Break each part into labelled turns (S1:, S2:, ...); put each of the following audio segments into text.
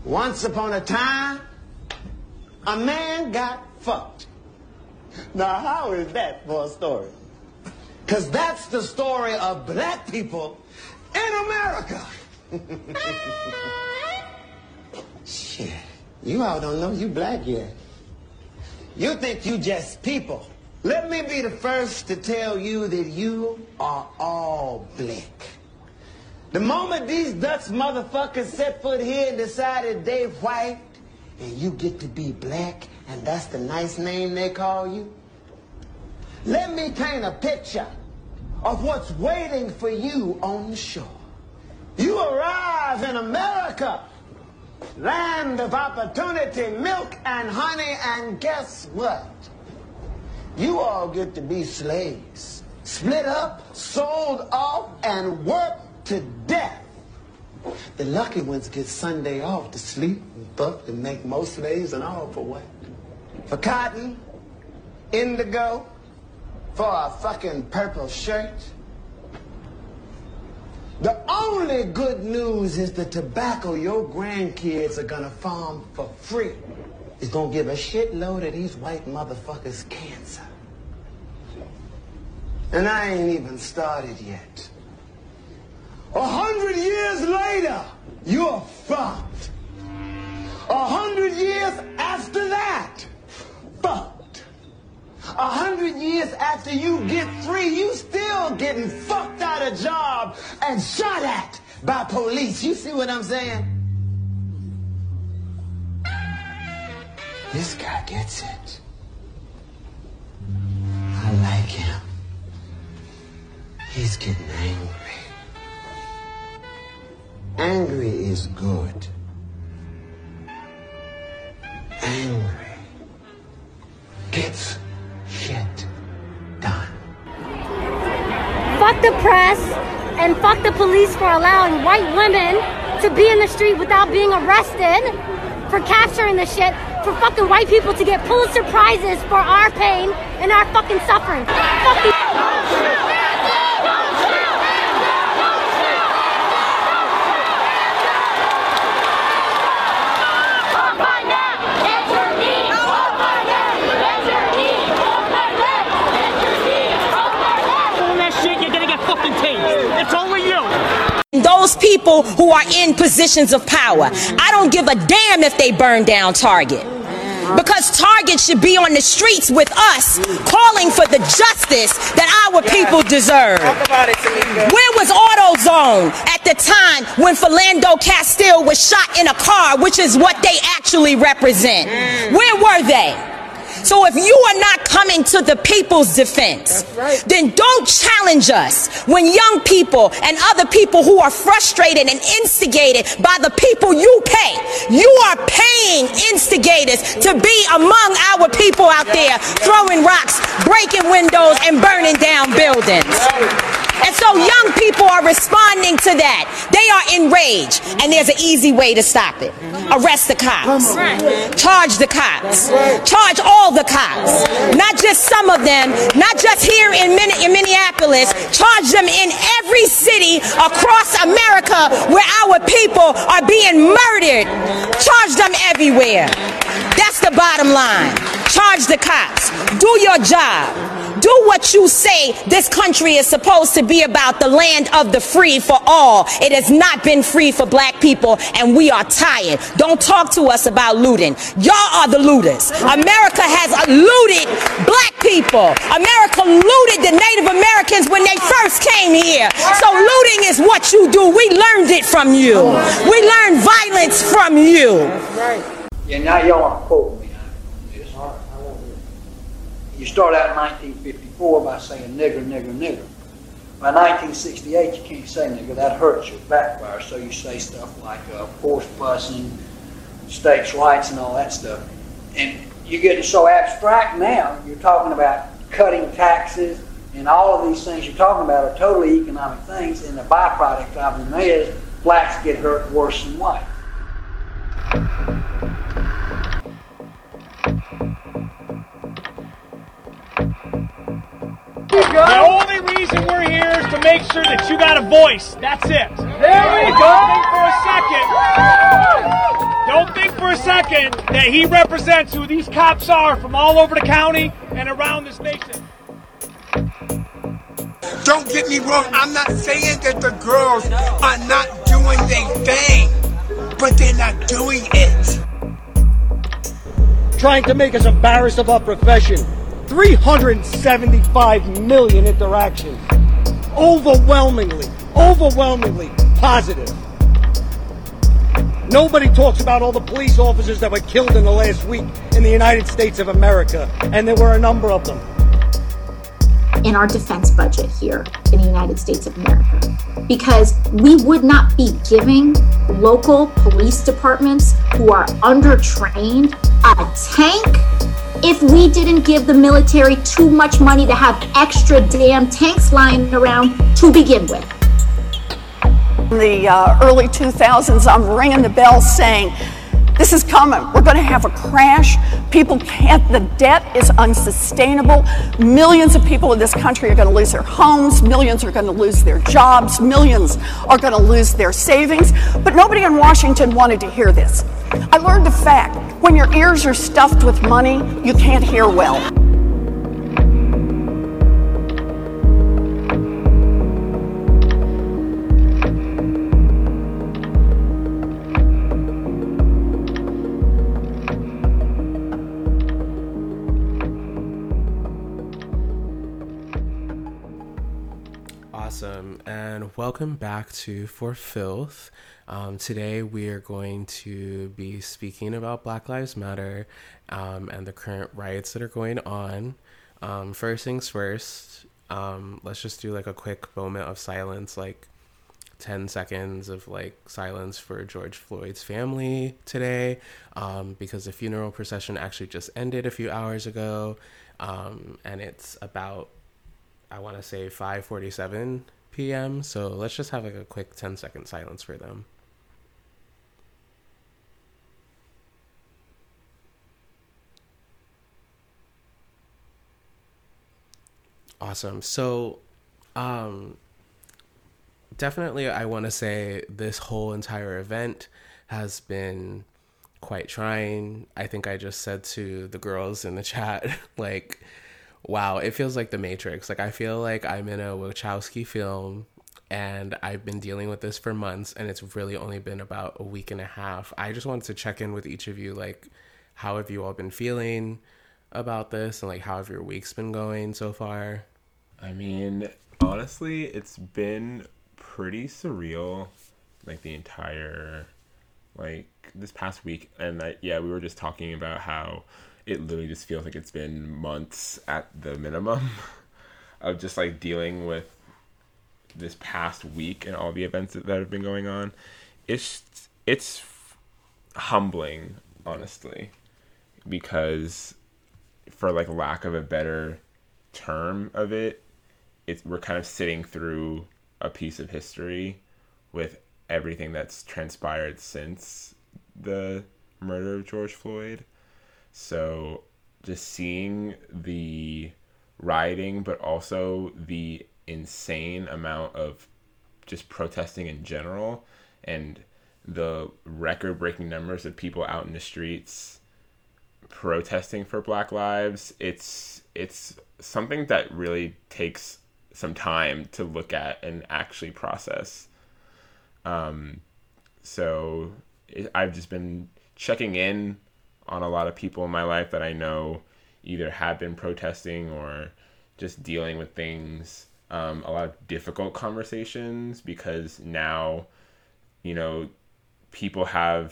S1: Once upon a time, a man got fucked. Now, how is that for a story? Because that's the story of black people in America. Shit, you all don't know you black yet. You think you just people. Let me be the first to tell you that you are all black. The moment these Dutch motherfuckers set foot here and decided they white, and you get to be black, and that's the nice name they call you, let me paint a picture of what's waiting for you on the shore. You arrive in America, land of opportunity, milk and honey, and guess what? You all get to be slaves, split up, sold off, and worked to death. The lucky ones get Sunday off to sleep and fuck and make more slaves and all for what? For cotton, indigo, for a fucking purple shirt. The only good news is the tobacco your grandkids are gonna farm for free is gonna give a shitload of these white motherfuckers cancer. And I ain't even started yet. 100 years later, you're fucked. 100 years after that, fucked. 100 years after you get free, you still getting fucked out of job and shot at by police. You see what I'm saying? This guy gets it. I like him. He's getting angry. Angry is good. Angry gets shit done.
S2: Fuck the press and fuck the police for allowing white women to be in the street without being arrested for capturing the shit, for fucking white people to get Pulitzer Prizes for our pain and our fucking suffering. Fuck the
S3: It's only you.
S4: Those people who are in positions of power, I don't give a damn if they burn down Target. Because Target should be on the streets with us, calling for the justice that our people deserve. Where was AutoZone at the time when Philando Castile was shot in a car, which is what they actually represent? Where were they? So if you are not coming to the people's defense, then don't challenge us when young people and other people who are frustrated and instigated by the people you pay. You are paying instigators to be among our people out there throwing rocks, breaking windows, and burning down buildings. And so young people are responding to that. They are enraged, and there's an easy way to stop it. Arrest the cops. Charge the cops. Charge all the cops. Not just some of them, not just here in Minneapolis. Charge them in every city across America where our people are being murdered. Charge them everywhere. That's the bottom line. Charge the cops. Do your job. Do what you say this country is supposed to be about, the land of the free for all. It has not been free for black people, and we are tired. Don't talk to us about looting. Y'all are the looters. America has looted black people. America looted the Native Americans when they first came here. So looting is what you do. We learned it from you. We learned violence from you.
S5: Yeah, now y'all want to quote me. You start out in 1954 by saying nigger, nigger, nigger. By 1968, you can't say nigger. That hurts your backfire. So you say stuff like force busing, states' rights, and all that stuff. And you're getting so abstract now. You're talking about cutting taxes, and all of these things you're talking about are totally economic things. And the byproduct of them is blacks get hurt worse than white.
S3: The only reason we're here is to make sure that you got a voice. That's it. There we go. Don't think for a second. Don't second that he represents who these cops are from all over the county and around this nation.
S6: Don't get me wrong, I'm not saying that the girls are not doing their thing, but they're not doing it.
S7: Trying to make us embarrassed of our profession. 375 million interactions. Overwhelmingly positive. Nobody talks about all the police officers that were killed in the last week in the United States of America, and there were a number of them.
S8: In our defense budget here in the United States of America, because we would not be giving local police departments who are undertrained a tank if we didn't give the military too much money to have extra damn tanks lying around to begin with.
S9: In the early 2000s, I'm ringing the bell saying, this is coming. We're going to have a crash. People can't, the debt is unsustainable. Millions of people in this country are going to lose their homes. Millions are going to lose their jobs. Millions are going to lose their savings. But nobody in Washington wanted to hear this. I learned a fact. When your ears are stuffed with money, you can't hear well.
S10: Awesome, and welcome back to For Filth. Today we are going to be speaking about Black Lives Matter and the current riots that are going on. First things first, let's just do like a quick moment of silence, like 10 seconds of like silence for George Floyd's family today, because the funeral procession actually just ended a few hours ago, and it's about, I want to say 5:47 p.m. So let's just have like a quick 10-second silence for them. Awesome. So, definitely I want to say this whole entire event has been quite trying. I think I just said to the girls in the chat, like, wow, it feels like The Matrix. Like, I feel like I'm in a Wachowski film and I've been dealing with this for months and it's really only been about a week and a half. I just wanted to check in with each of you, like, how have you all been feeling about this and like how have your weeks been going so far?
S11: I mean, honestly, it's been pretty surreal, like the entire, like this past week. And we were just talking about how it literally just feels like it's been months at the minimum of just like dealing with this past week and all the events that have been going on. It's humbling, honestly, because for like lack of a better term of it, we're kind of sitting through a piece of history with everything that's transpired since the murder of George Floyd. So just seeing the rioting, but also the insane amount of just protesting in general and the record-breaking numbers of people out in the streets protesting for Black lives, it's something that really takes some time to look at and actually process. So I've just been checking in on a lot of people in my life that I know either have been protesting or just dealing with things, a lot of difficult conversations, because now, you know, people have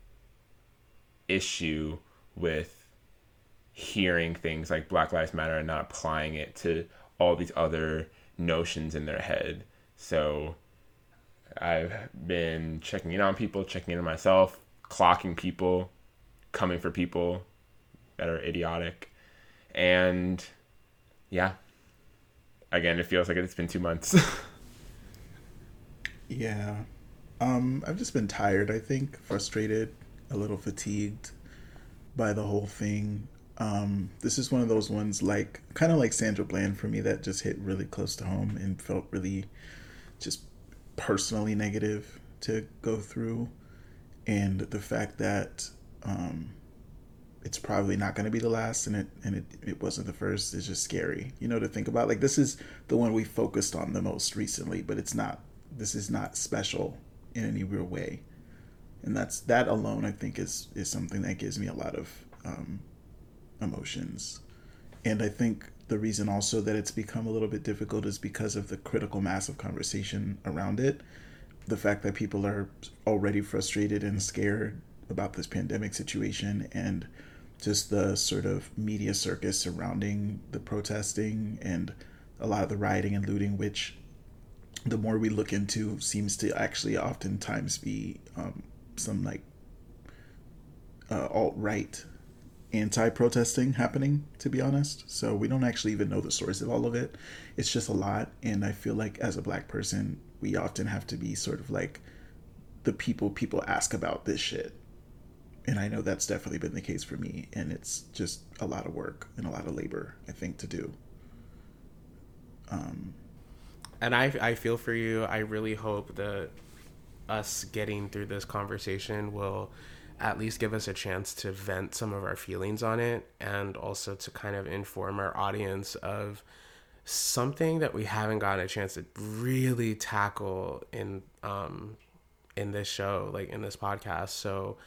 S11: issue with hearing things like Black Lives Matter and not applying it to all these other notions in their head. So I've been checking in on people, checking in on myself, clocking people, coming for people that are idiotic. And yeah, again, it feels like it's been 2 months.
S12: Yeah. I've just been tired, I think, frustrated, a little fatigued by the whole thing. This is one of those ones, like, kind of like Sandra Bland for me, that just hit really close to home and felt really just personally negative to go through. And the fact that it's probably not going to be the last, and it wasn't the first. It's just scary, to think about. Like, this is the one we focused on the most recently, but this is not special in any real way. And that alone, I think, is something that gives me a lot of emotions. And I think the reason also that it's become a little bit difficult is because of the critical mass of conversation around it. The fact that people are already frustrated and scared about this pandemic situation, and just the sort of media circus surrounding the protesting and a lot of the rioting and looting, which the more we look into seems to actually oftentimes be some like alt-right anti-protesting happening, to be honest. So we don't actually even know the source of all of it. It's just a lot. And I feel like as a Black person, we often have to be sort of like the people ask about this shit. And I know that's definitely been the case for me. And it's just a lot of work and a lot of labor, I think, to do.
S10: And I feel for you. I really hope that us getting through this conversation will at least give us a chance to vent some of our feelings on it, and also to kind of inform our audience of something that we haven't gotten a chance to really tackle in this show, like in this podcast. So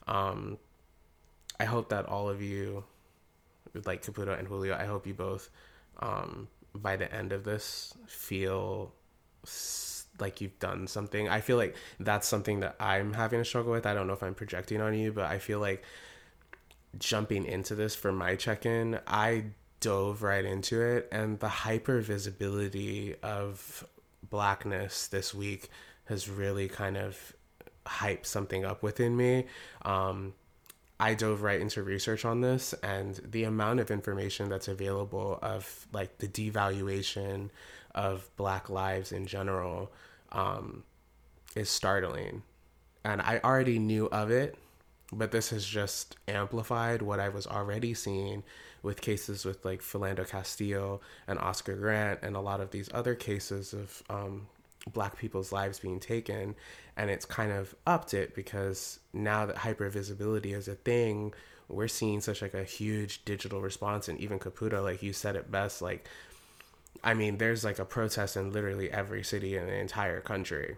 S10: I hope that all of you, like Caputo and Julio, I hope you both by the end of this feel like you've done something. I feel like that's something that I'm having a struggle with. I don't know if I'm projecting on you, but I feel like jumping into this for my check-in, I dove right into it, and the hyper visibility of Blackness this week has really kind of hyped something up within me. I dove right into research on this, and the amount of information that's available of like the devaluation of Black lives in general is startling. And I already knew of it, but this has just amplified what I was already seeing with cases with like Philando Castillo and Oscar Grant and a lot of these other cases of Black people's lives being taken. And it's kind of upped it because now that hypervisibility is a thing, we're seeing such like a huge digital response. And even Caputo, like you said it best, like, I mean, there's like a protest in literally every city in the entire country.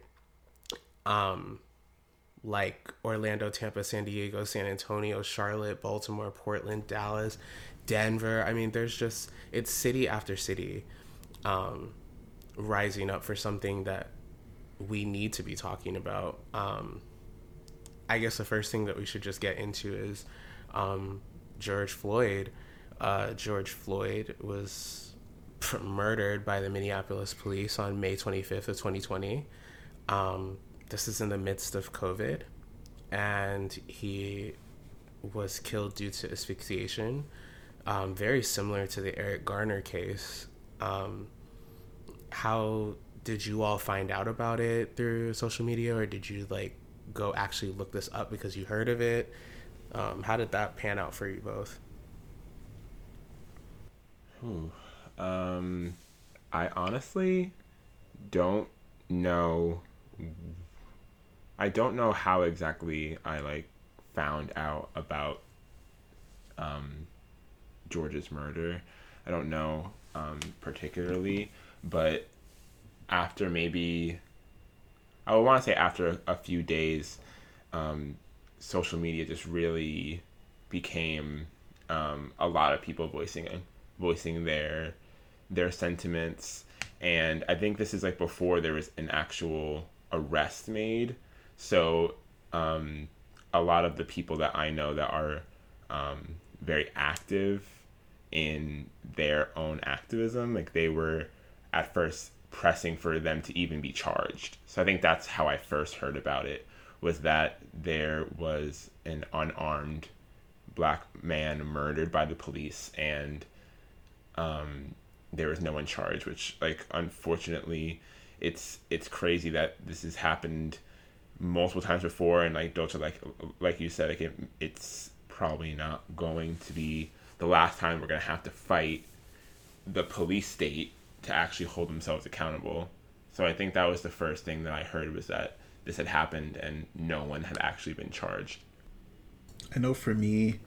S10: Like Orlando, Tampa, San Diego, San Antonio, Charlotte, Baltimore, Portland, Dallas, Denver. I mean, there's just, it's city after city rising up for something that we need to be talking about. I guess the first thing that we should just get into is George Floyd. George Floyd was murdered by the Minneapolis police on May 25th of 2020. This is in the midst of COVID, and he was killed due to asphyxiation, very similar to the Eric Garner case. How did you all find out about it? Through social media, or did you like go actually look this up because you heard of it? How did that pan out for you both?
S11: I honestly don't know. I don't know how exactly I like found out about George's murder. I don't know particularly, but after maybe, I would want to say after a few days, social media just really became a lot of people voicing their sentiments. And I think this is like before there was an actual arrest made. So a lot of the people that I know that are very active in their own activism, like they were at first pressing for them to even be charged. So I think that's how I first heard about it, was that there was an unarmed Black man murdered by the police, and there was no one charged, which, like, unfortunately, it's crazy that this has happened multiple times before. And like Docha, like you said, like it's probably not going to be the last time we're going to have to fight the police state to actually hold themselves accountable. So I think that was the first thing that I heard, was that this had happened and no one had actually been charged.
S12: I know for me,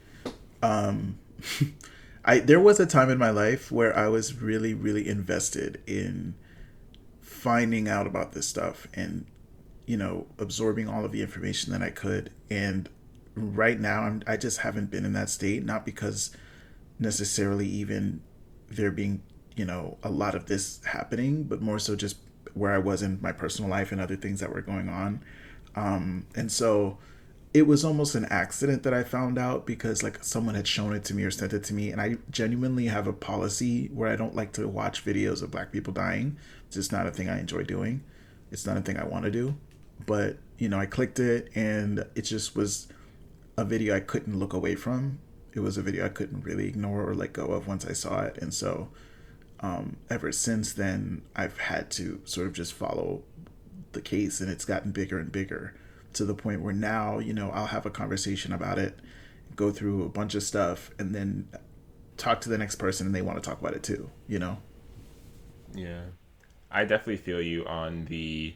S12: there was a time in my life where I was really, really invested in finding out about this stuff and, you know, absorbing all of the information that I could. And right now, I just haven't been in that state, not because necessarily even there being, you know, a lot of this happening, but more so just where I was in my personal life and other things that were going on. And so it was almost an accident that I found out, because like someone had shown it to me or sent it to me. And I genuinely have a policy where I don't like to watch videos of Black people dying. It's just not a thing I enjoy doing. It's not a thing I want to do. But, you know, I clicked it and it just was a video I couldn't look away from. It was a video I couldn't really ignore or let go of once I saw it. And so ever since then, I've had to sort of just follow the case, and it's gotten bigger and bigger, to the point where now, you know, I'll have a conversation about it, go through a bunch of stuff, and then talk to the next person and they want to talk about it too, you know?
S11: Yeah. I definitely feel you on the,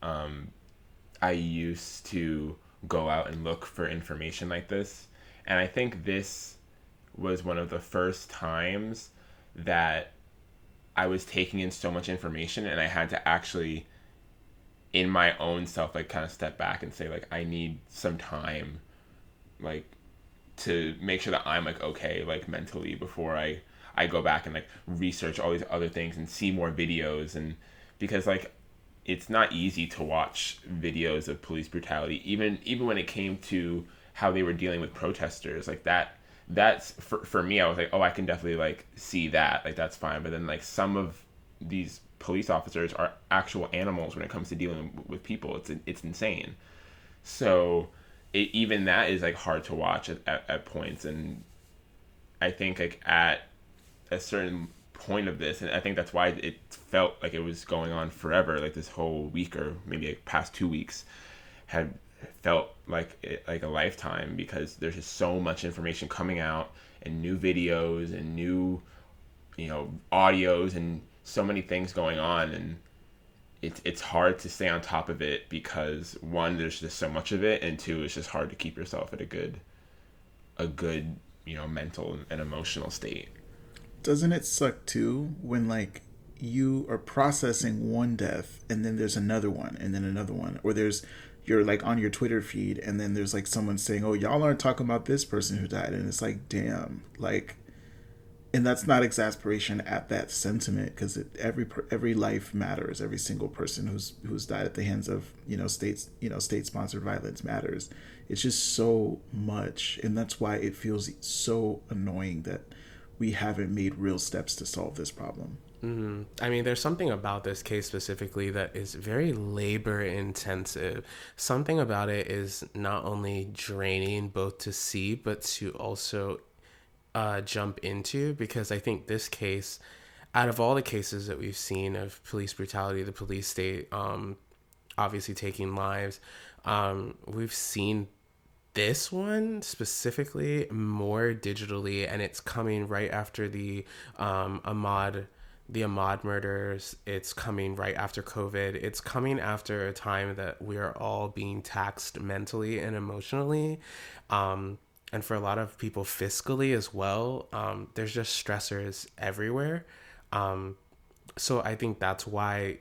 S11: I used to go out and look for information like this. And I think this was one of the first times that I was taking in so much information, and I had to actually, in my own self, like kind of step back and say, like, I need some time, like, to make sure that I'm like okay, like mentally, before I go back and like research all these other things and see more videos. And because like it's not easy to watch videos of police brutality, even when it came to how they were dealing with protesters, like that's for me, I was like, oh, I can definitely like see that, like that's fine. But then like some of these police officers are actual animals when it comes to dealing with people. It's insane. So even that is like hard to watch at points. And I think like at a certain point of this, and I think that's why it felt like it was going on forever, like this whole week or maybe like past 2 weeks had felt like a lifetime, because there's just so much information coming out and new videos and new, you know, audios and so many things going on. And it's hard to stay on top of it, because one, there's just so much of it, and two, it's just hard to keep yourself at a good, you know, mental and emotional state.
S12: Doesn't it suck too when like you are processing one death and then there's another one and then another one, or you're like on your Twitter feed and then there's like someone saying, oh, y'all aren't talking about this person who died, and it's like, damn, like. And that's not exasperation at that sentiment, because every life matters. Every single person who's died at the hands of state-sponsored violence matters. It's just so much, and that's why it feels so annoying that we haven't made real steps to solve this problem.
S10: Mm-hmm. I mean, there's something about this case specifically that is very labor intensive. Something about it is not only draining both to see, but to also jump into, because I think this case, out of all the cases that we've seen of police brutality, the police state obviously taking lives, we've seen this one specifically more digitally, and it's coming right after the Ahmaud murders. It's coming right after COVID. It's coming after a time that we are all being taxed mentally and emotionally. And for a lot of people fiscally as well, there's just stressors everywhere. So I think that's why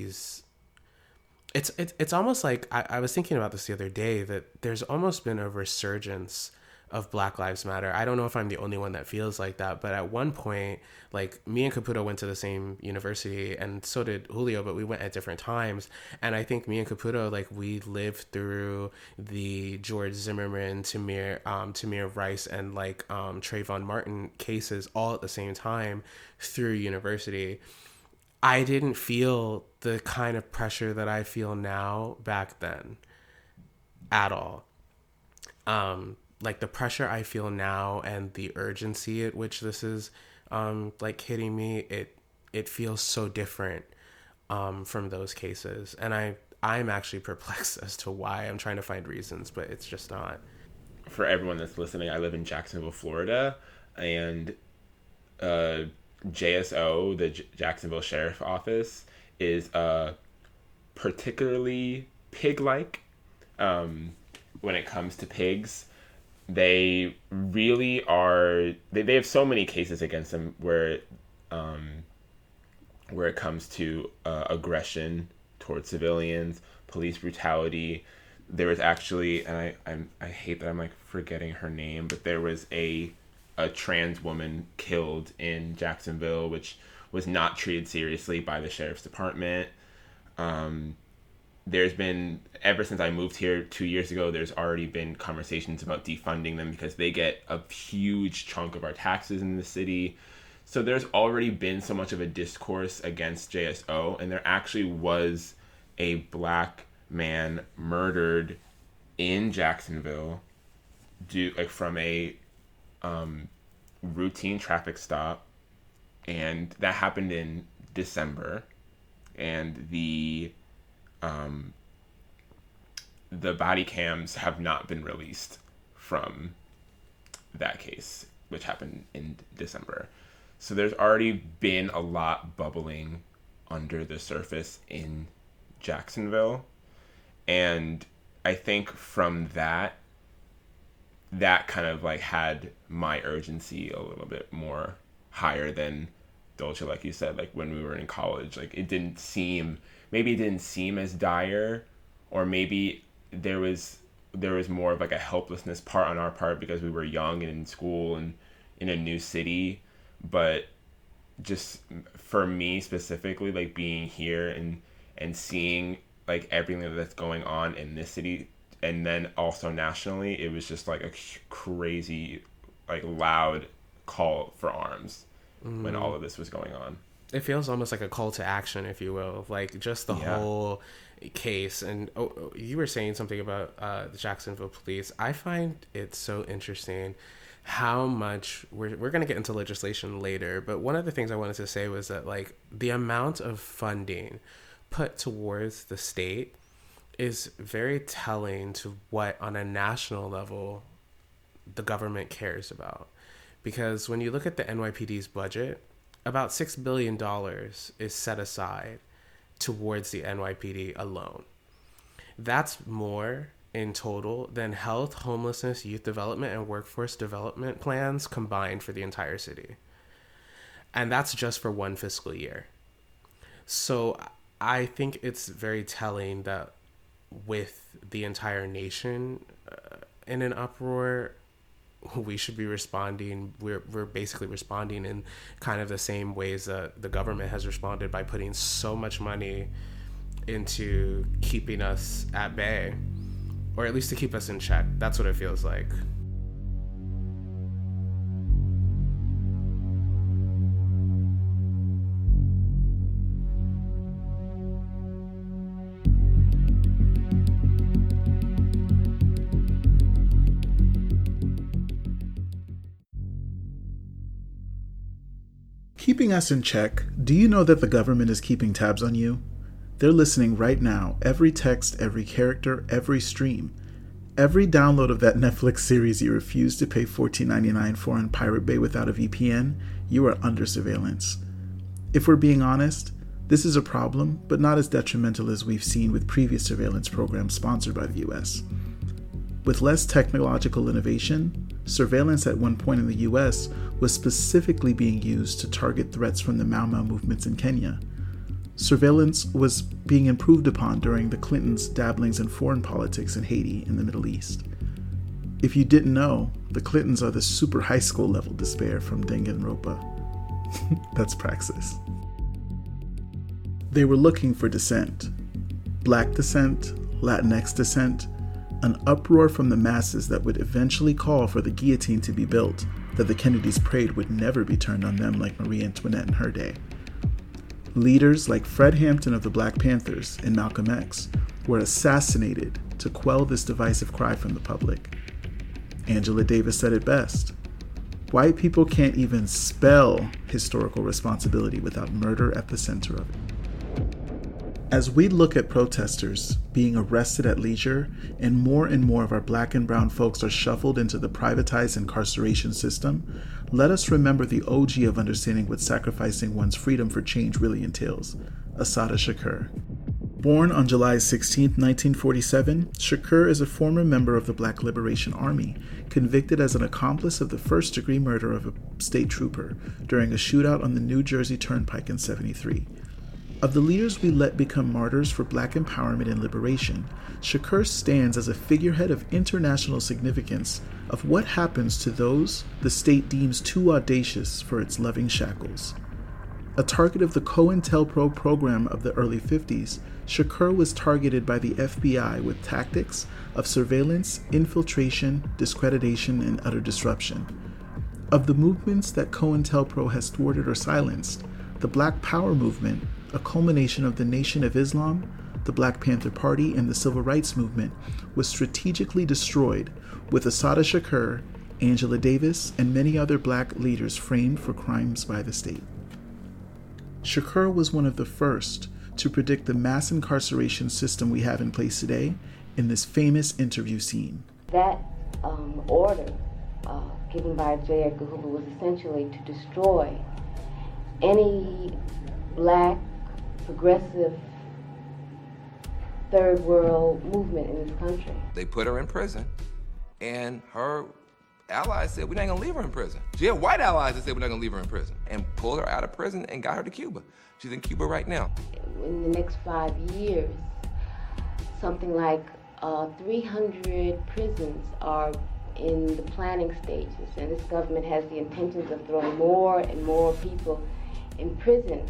S10: it's almost like, I was thinking about this the other day, that there's almost been a resurgence of Black Lives Matter. I don't know if I'm the only one that feels like that, but at one point, like, me and Caputo went to the same university, and so did Julio, but we went at different times. And I think me and Caputo, like, we lived through the George Zimmerman, Tamir Rice, and like Trayvon Martin cases all at the same time through university. I didn't feel the kind of pressure that I feel now back then at all. Like the pressure I feel now and the urgency at which this is like hitting me, it feels so different from those cases. And I'm actually perplexed as to why. I'm trying to find reasons, but it's just not.
S11: For everyone that's listening, I live in Jacksonville, Florida, and JSO, the Jacksonville Sheriff Office, is particularly pig-like when it comes to pigs. they really are. They have so many cases against them where it comes to aggression towards civilians, police brutality. There was actually, and I hate that I'm like forgetting her name, but there was a trans woman killed in Jacksonville, which was not treated seriously by the sheriff's department. There's been, ever since I moved here 2 years ago, there's already been conversations about defunding them because they get a huge chunk of our taxes in the city. So there's already been so much of a discourse against JSO, and there actually was a black man murdered in Jacksonville from a routine traffic stop, and that happened in December, and the body cams have not been released from that case, which happened in December. So there's already been a lot bubbling under the surface in Jacksonville. And I think from that kind of like had my urgency a little bit more higher than Dolce, like you said, like when we were in college. Like it didn't seem as dire, or maybe there was more of like a helplessness part on our part because we were young and in school and in a new city. But just for me specifically, like being here and seeing like everything that's going on in this city and then also nationally, it was just like a crazy, like loud call for arms when all of this was going on.
S10: It feels almost like a call to action, if you will, like just the whole case. And you were saying something about the Jacksonville police. I find it so interesting how much we're going to get into legislation later, but one of the things I wanted to say was that like the amount of funding put towards the state is very telling to what on a national level the government cares about. Because when you look at the NYPD's budget, about $6 billion is set aside towards the NYPD alone. That's more in total than health, homelessness, youth development, and workforce development plans combined for the entire city. And that's just for one fiscal year. So I think it's very telling that with the entire nation in an uproar, we should be responding. We're basically responding in kind of the same ways that the government has responded by putting so much money into keeping us at bay, or at least to keep us in check. That's what it feels like.
S12: Keeping us in check, do you know that the government is keeping tabs on you? They're listening right now, every text, every character, every stream. Every download of that Netflix series you refuse to pay $14.99 for on Pirate Bay without a VPN, you are under surveillance. If we're being honest, this is a problem, but not as detrimental as we've seen with previous surveillance programs sponsored by the US. With less technological innovation, surveillance at one point in the US was specifically being used to target threats from the Mau Mau movements in Kenya. Surveillance was being improved upon during the Clintons' dabblings in foreign politics in Haiti and the Middle East. If you didn't know, the Clintons are the super high school level despair from Danganronpa. That's Praxis. They were looking for dissent. Black dissent, Latinx dissent, an uproar from the masses that would eventually call for the guillotine to be built, that the Kennedys prayed would never be turned on them like Marie Antoinette in her day. Leaders like Fred Hampton of the Black Panthers and Malcolm X were assassinated to quell this divisive cry from the public. Angela Davis said it best: white people can't even spell historical responsibility without murder at the center of it. As we look at protesters being arrested at leisure and more of our black and brown folks are shuffled into the privatized incarceration system, let us remember the OG of understanding what sacrificing one's freedom for change really entails, Assata Shakur. Born on July 16, 1947, Shakur is a former member of the Black Liberation Army, convicted as an accomplice of the first-degree murder of a state trooper during a shootout on the New Jersey Turnpike in '73. Of the leaders we let become martyrs for Black empowerment and liberation, Shakur stands as a figurehead of international significance of what happens to those the state deems too audacious for its loving shackles. A target of the COINTELPRO program of the early 50s, Shakur was targeted by the FBI with tactics of surveillance, infiltration, discreditation, and utter disruption. Of the movements that COINTELPRO has thwarted or silenced, the Black Power movement, a culmination of the Nation of Islam, the Black Panther Party, and the Civil Rights Movement, was strategically destroyed, with Assata Shakur, Angela Davis, and many other Black leaders framed for crimes by the state. Shakur was one of the first to predict the mass incarceration system we have in place today in this famous interview scene.
S13: That order given by J. Edgar Hoover was essentially to destroy any Black, progressive, third world movement in this country.
S14: They put her in prison, and her allies said, we're not gonna leave her in prison. She had white allies that said, we're not gonna leave her in prison, and pulled her out of prison and got her to Cuba. She's in Cuba right now.
S13: In the next 5 years, something like 300 prisons are in the planning stages, and this government has the intentions of throwing more and more people in prison.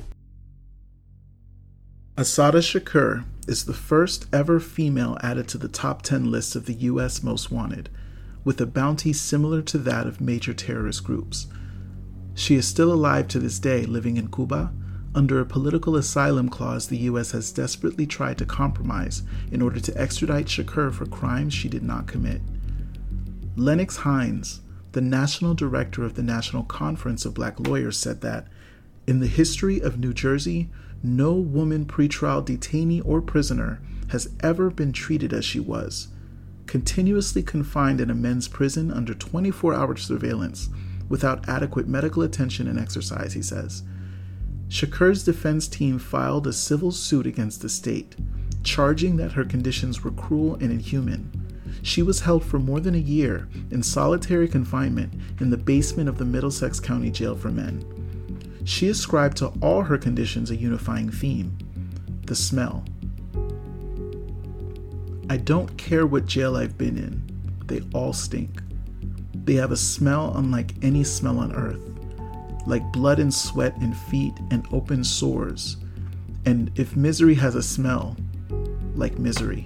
S12: Assata Shakur is the first ever female added to the top 10 list of the U.S. Most Wanted, with a bounty similar to that of major terrorist groups. She is still alive to this day, living in Cuba, under a political asylum clause the U.S. has desperately tried to compromise in order to extradite Shakur for crimes she did not commit. Lennox Hines, the national director of the National Conference of Black Lawyers, said that, in the history of New Jersey, no woman pretrial detainee or prisoner has ever been treated as she was, continuously confined in a men's prison under 24-hour surveillance without adequate medical attention and exercise, he says. Shakur's defense team filed a civil suit against the state, charging that her conditions were cruel and inhuman. She was held for more than a year in solitary confinement in the basement of the Middlesex County Jail for Men. She ascribed to all her conditions a unifying theme: the smell. I don't care what jail I've been in, they all stink. They have a smell unlike any smell on earth, like blood and sweat and feet and open sores. And if misery has a smell, like misery.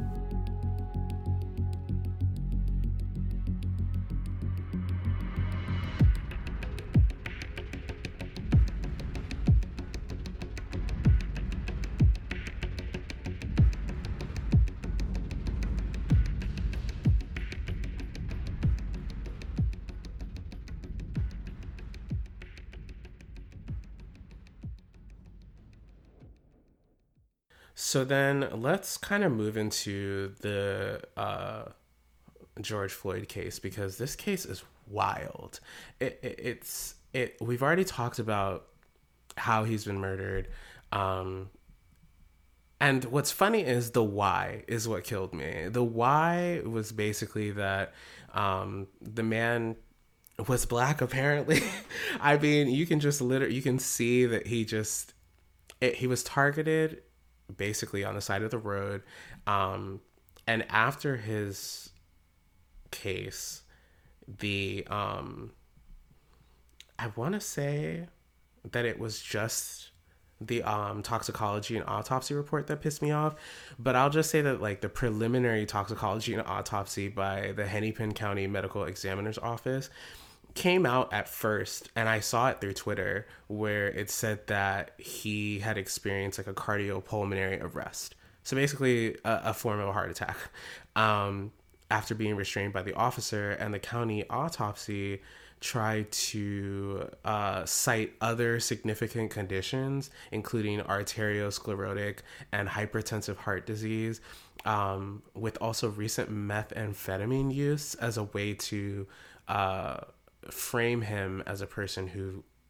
S10: So then let's kind of move into the George Floyd case, because this case is wild. We've already talked about how he's been murdered. And what's funny is the why is what killed me. The why was basically that the man was Black, apparently. I mean, you can just you can see that he was targeted basically on the side of the road. And after his case, I want to say that it was just the toxicology and autopsy report that pissed me off, but I'll just say that like the preliminary toxicology and autopsy by the Hennepin County Medical Examiner's Office came out at first, and I saw it through Twitter, where it said that he had experienced like a cardiopulmonary arrest. So basically a form of a heart attack after being restrained by the officer, and the county autopsy tried to cite other significant conditions, including arteriosclerotic and hypertensive heart disease, with also recent methamphetamine use as a way to frame him as a person who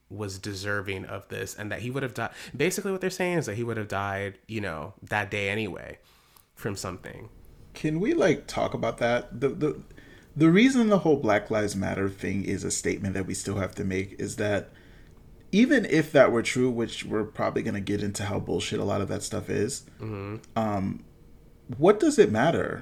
S10: was deserving of this, and that he would have died. Basically what they're saying is that he would have died, you know, that day anyway from something.
S12: Can we like talk about that? The reason the whole Black Lives Matter thing is a statement that we still have to make is that even if that were true, which we're probably going to get into how bullshit a lot of that stuff is, what does it matter?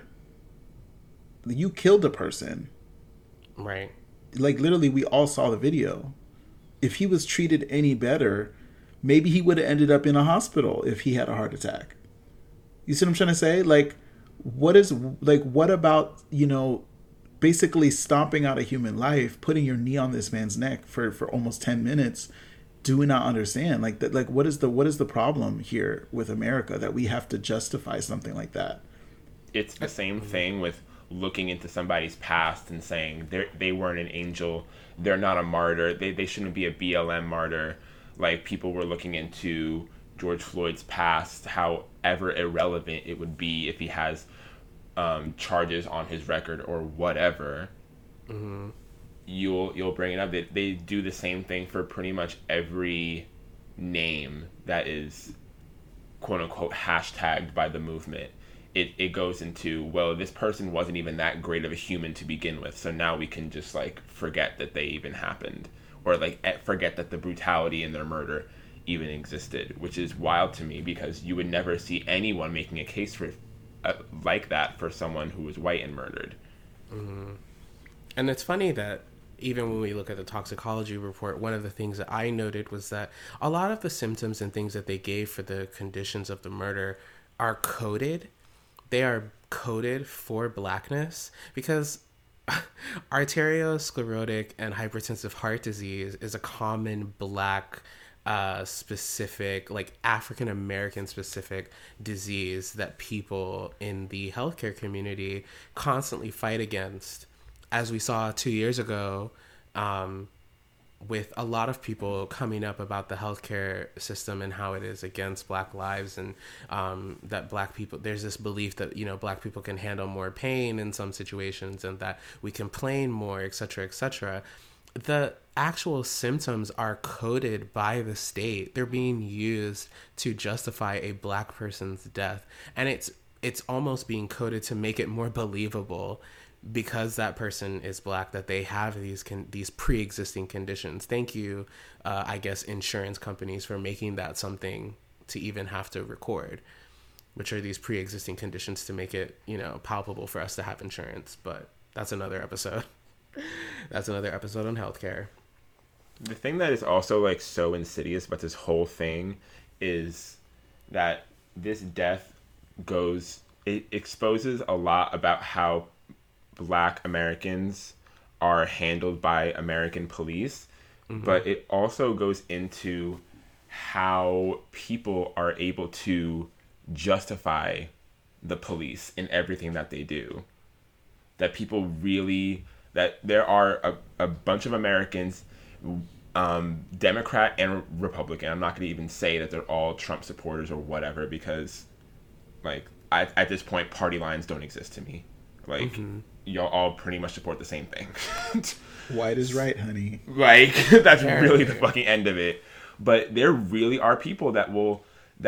S12: You killed a person.
S10: Right.
S12: Like, literally, we all saw the video. If he was treated any better, maybe he would have ended up in a hospital if he had a heart attack. You see what I'm trying to say? Like, what about, you know, basically stomping out a human life, putting your knee on this man's neck for almost 10 minutes? Do we not understand? Like, that, like, what is the problem here with America that we have to justify something like that?
S11: It's the same thing with looking into somebody's past and saying they weren't an angel, they're not a martyr, they shouldn't be a BLM martyr. Like, people were looking into George Floyd's past, however irrelevant it would be if he has charges on his record or whatever. Mm-hmm. You'll bring it up. They do the same thing for pretty much every name that is quote unquote hashtagged by the movement. It goes into, well, this person wasn't even that great of a human to begin with, so now we can just like forget that they even happened, or like forget that the brutality in their murder even existed, which is wild to me because you would never see anyone making a case for like that for someone who was white and murdered.
S10: Mm-hmm. And it's funny that even when we look at the toxicology report, one of the things that I noted was that a lot of the symptoms and things that they gave for the conditions of the murder are coded. They are coded for blackness because arteriosclerotic and hypertensive heart disease is a common black specific, like African American specific disease that people in the healthcare community constantly fight against, as we saw 2 years ago, with a lot of people coming up about the healthcare system and how it is against Black lives, and that Black people, there's this belief that, you know, Black people can handle more pain in some situations and that we complain more, etc., etc. The actual symptoms are coded by the state. They're being used to justify a Black person's death, and it's almost being coded to make it more believable because that person is Black, that they have these pre-existing conditions. Thank you, I guess, insurance companies for making that something to even have to record, which are these pre-existing conditions to make it, you know, palpable for us to have insurance. But that's another episode. That's another episode on healthcare.
S11: The thing that is also like so insidious about this whole thing is that this death it exposes a lot about how Black Americans are handled by American police, but it also goes into how people are able to justify the police in everything that they do. That people really, that there are a bunch of Americans, Democrat and Republican. I'm not going to even say that they're all Trump supporters or whatever, because like at this point, party lines don't exist to me. Like, y'all all pretty much support the same thing.
S12: White is right, honey.
S11: Like, that's really the fucking end of it. But there really are people that will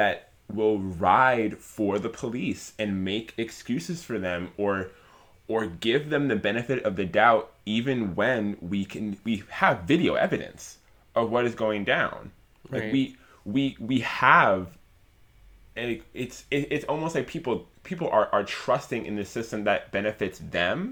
S11: ride for the police and make excuses for them, or give them the benefit of the doubt, even when we have video evidence of what is going down. Like,
S10: Right.
S11: we have, and it's almost like people are trusting in the system that benefits them,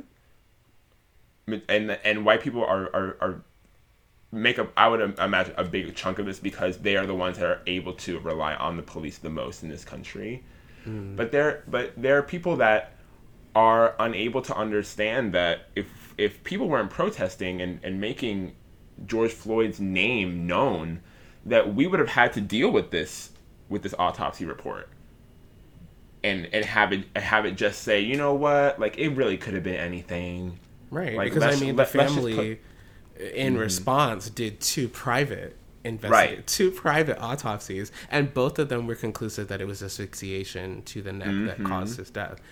S11: and white people are make up, I would imagine, a big chunk of this because they are the ones that are able to rely on the police the most in this country. But there are people that are unable to understand that if people weren't protesting and making George Floyd's name known, that we would have had to deal with this autopsy report and have it just say, you know what, like, it really could have been anything.
S10: Right,
S11: like,
S10: because I mean, the family in response did two private two private autopsies, and both of them were conclusive that it was asphyxiation to the neck that caused his death.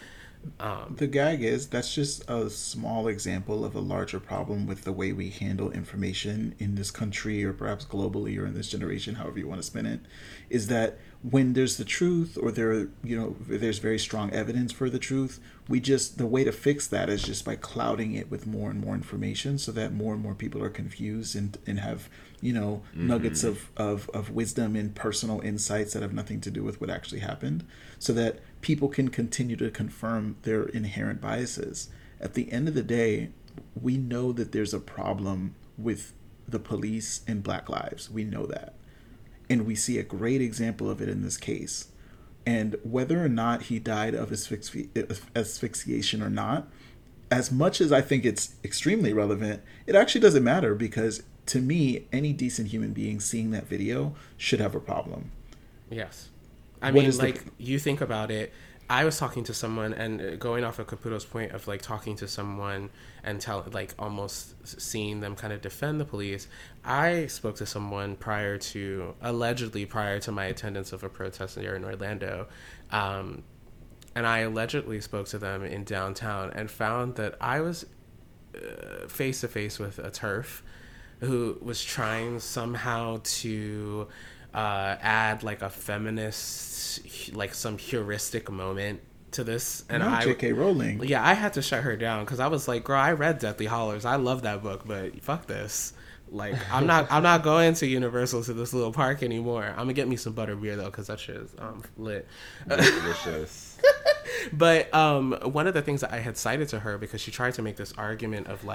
S12: The gag is that's just a small example of a larger problem with the way we handle information in this country, or perhaps globally, or in this generation, however you want to spin it, is that when there's the truth, or there's very strong evidence for the truth, the way to fix that is just by clouding it with more and more information, so that more and more people are confused and have nuggets of wisdom and personal insights that have nothing to do with what actually happened, so that people can continue to confirm their inherent biases. At the end of the day, we know that there's a problem with the police and Black lives. We know that. And we see a great example of it in this case. And whether or not he died of asphyxiation or not, as much as I think it's extremely relevant, it actually doesn't matter, because to me, any decent human being seeing that video should have a problem.
S10: Yes. I mean, you think about it, I was talking to someone, and going off of Caputo's point of talking to someone and almost seeing them kind of defend the police. I spoke to someone allegedly prior to my attendance of a protest here in Orlando. And I allegedly spoke to them in downtown and found that I was face to face with a TERF who was trying somehow to add a feminist, some heuristic moment to this, and
S12: J.K. Rowling.
S10: Yeah, I had to shut her down because I was like, girl, I read Deathly Hallows. I love that book, but fuck this. I'm not going to Universal to this little park anymore. I'm gonna get me some butterbeer though, because that shit is lit.
S11: Delicious.
S10: But one of the things that I had cited to her, because she tried to make this argument of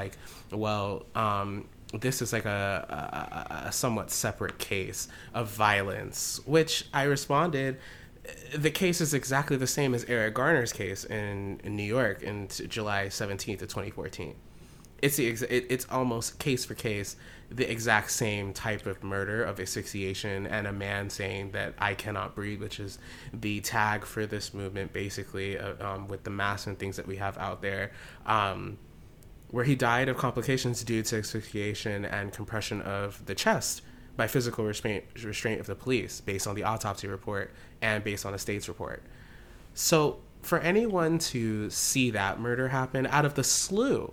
S10: this is a somewhat separate case of violence, which I responded, the case is exactly the same as Eric Garner's case in New York in July 17th of 2014. It's almost case for case the exact same type of murder of asphyxiation, and a man saying that I cannot breathe, which is the tag for this movement, basically, with the masks and things that we have out there, where he died of complications due to asphyxiation and compression of the chest by physical restraint of the police, based on the autopsy report and based on the state's report. So for anyone to see that murder happen out of the slew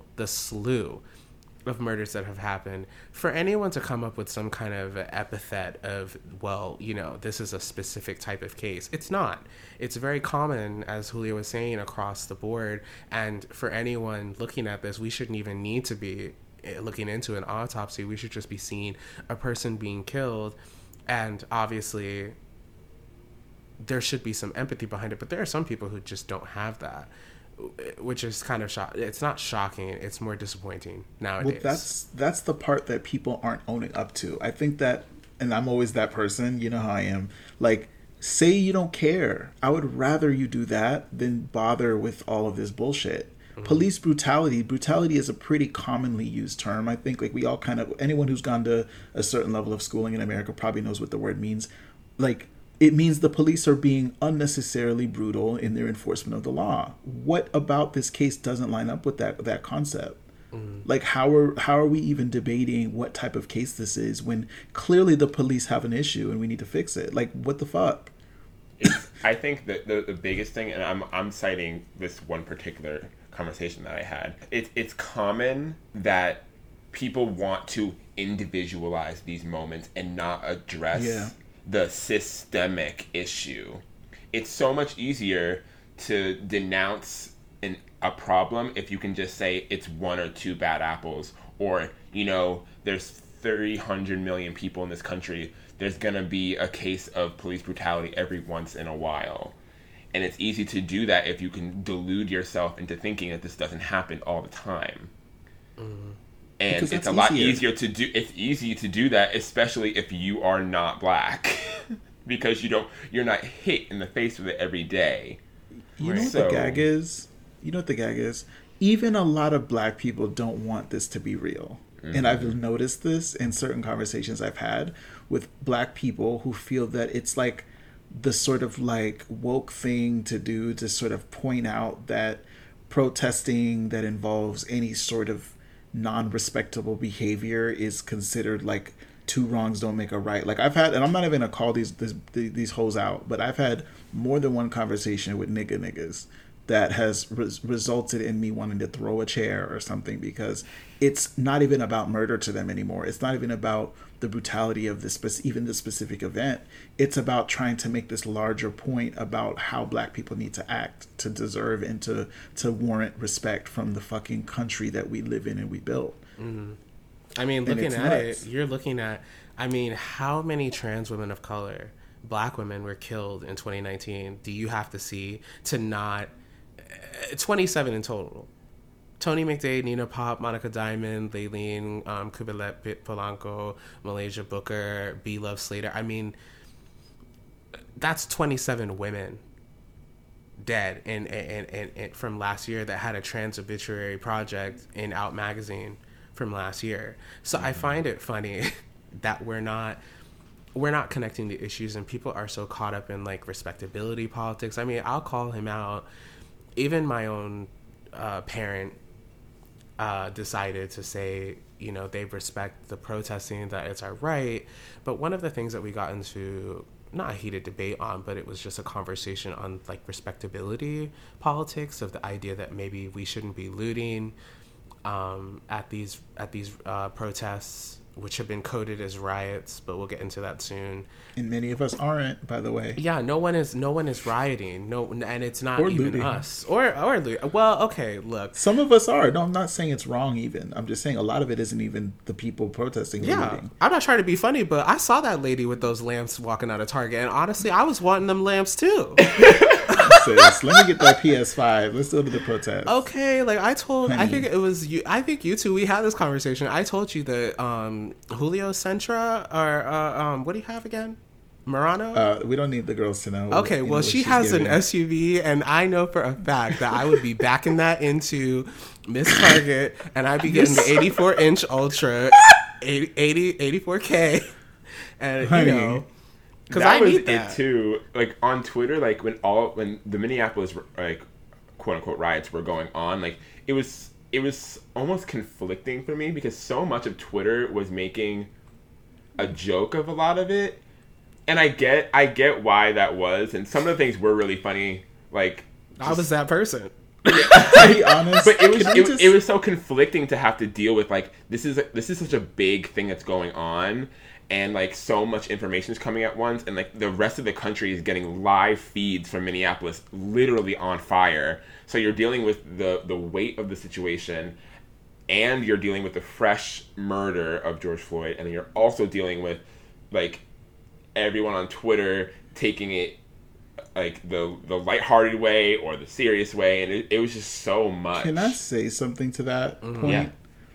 S10: of murders that have happened, for anyone to come up with some kind of epithet of, this is a specific type of case, it's not. It's very common, as Julia was saying, across the board. And for anyone looking at this, we shouldn't even need to be looking into an autopsy. We should just be seeing a person being killed. And obviously, there should be some empathy behind it. But there are some people who just don't have that, which is kind of it's not shocking, it's more disappointing nowadays.
S12: Well, that's the part that people aren't owning up to. I think that, and I'm always that person, you know how I am, say you don't care. I would rather you do that than bother with all of this bullshit. Mm-hmm. Police brutality is a pretty commonly used term. I think we all anyone who's gone to a certain level of schooling in America probably knows what the word means. It means the police are being unnecessarily brutal in their enforcement of the law. What about this case doesn't line up with that concept? Mm-hmm. How are we even debating what type of case this is when clearly the police have an issue and we need to fix it? What the fuck?
S11: I think that the biggest thing, and I'm citing this one particular conversation that I had, it's common that people want to individualize these moments and not address the systemic issue. It's so much easier to denounce a problem if you can just say it's one or two bad apples, or there's 300 million people in this country, there's gonna be a case of police brutality every once in a while. And it's easy to do that if you can delude yourself into thinking that this doesn't happen all the time. Mm-hmm. And it's a lot easier to do. It's easy to do that, especially if you are not black, because you're not hit in the face with it every day.
S12: You know what the gag is? Even a lot of black people don't want this to be real. Mm-hmm. And I've noticed this in certain conversations I've had with black people who feel that it's the sort of woke thing to do to sort of point out that protesting that involves any sort of non-respectable behavior is considered two wrongs don't make a right. I've had, and I'm not even gonna call these hoes out, but I've had more than one conversation with niggas that has resulted in me wanting to throw a chair or something, because it's not even about murder to them anymore. It's not even about the brutality of this, even the specific event. It's about trying to make this larger point about how black people need to act to deserve and to warrant respect from the fucking country that we live in and we built.
S10: Mm-hmm. I mean, looking at it, you're looking at, I mean, how many trans women of color, black women, were killed in 2019? Do you have to see to not... 27 in total. Tony McDade, Nina Pop, Monica Diamond, Layleen, Kubelet Polanco, Malaysia Booker, B. Love Slater. I mean, that's 27 women dead and from last year that had a trans obituary project in Out Magazine from last year. So I find it funny that we're not connecting the issues, and people are so caught up in like respectability politics. I mean, I'll call him out. Even my own parent decided to say, you know, they respect the protesting, that it's our right. But one of the things that we got into, not a heated debate on, but it was just a conversation on like respectability politics, of the idea that maybe we shouldn't be looting at these protests, which have been coded as riots, but we'll get into that soon.
S12: And many of us aren't, by the way.
S10: Yeah, no one is rioting. No, and it's not
S12: or
S10: even
S12: looting.
S10: Us or looting. Well, okay, look.
S12: Some of us are. No, I'm not saying it's wrong. Even I'm just saying a lot of it isn't even the people protesting.
S10: Yeah,
S12: looting.
S10: I'm not trying to be funny, but I saw that lady with those lamps walking out of Target, and honestly, I was wanting them lamps too.
S12: Sis, let me get that PS5. Let's go to the protest.
S10: Okay, like I told,
S12: Honey.
S10: I think it was you. I think you two. We had this conversation. I told you that Julio Centra or what do you have again? Murano?
S12: We don't need the girls to know.
S10: Okay, well, she has an SUV, and I know for a fact that I would be backing that into Miss Target, and I'd be getting the 84-inch Ultra, 84K, and
S12: Honey.
S10: you know, because
S11: that
S10: I
S11: was
S10: need that
S11: it too. Like on Twitter, like when the Minneapolis like quote unquote riots were going on, like it was almost conflicting for me, because so much of Twitter was making a joke of a lot of it. And I get why that was, and some of the things were really funny. Like
S10: I was that person.
S12: To be honest,
S11: but it was so conflicting to have to deal with, like, this is such a big thing that's going on, and like so much information is coming at once, and like the rest of the country is getting live feeds from Minneapolis literally on fire. So you're dealing with the weight of the situation, and you're dealing with the fresh murder of George Floyd, and then you're also dealing with like everyone on Twitter taking it like the lighthearted way or the serious way, and it was just so much.
S12: Can I say something to that point?
S11: Yeah.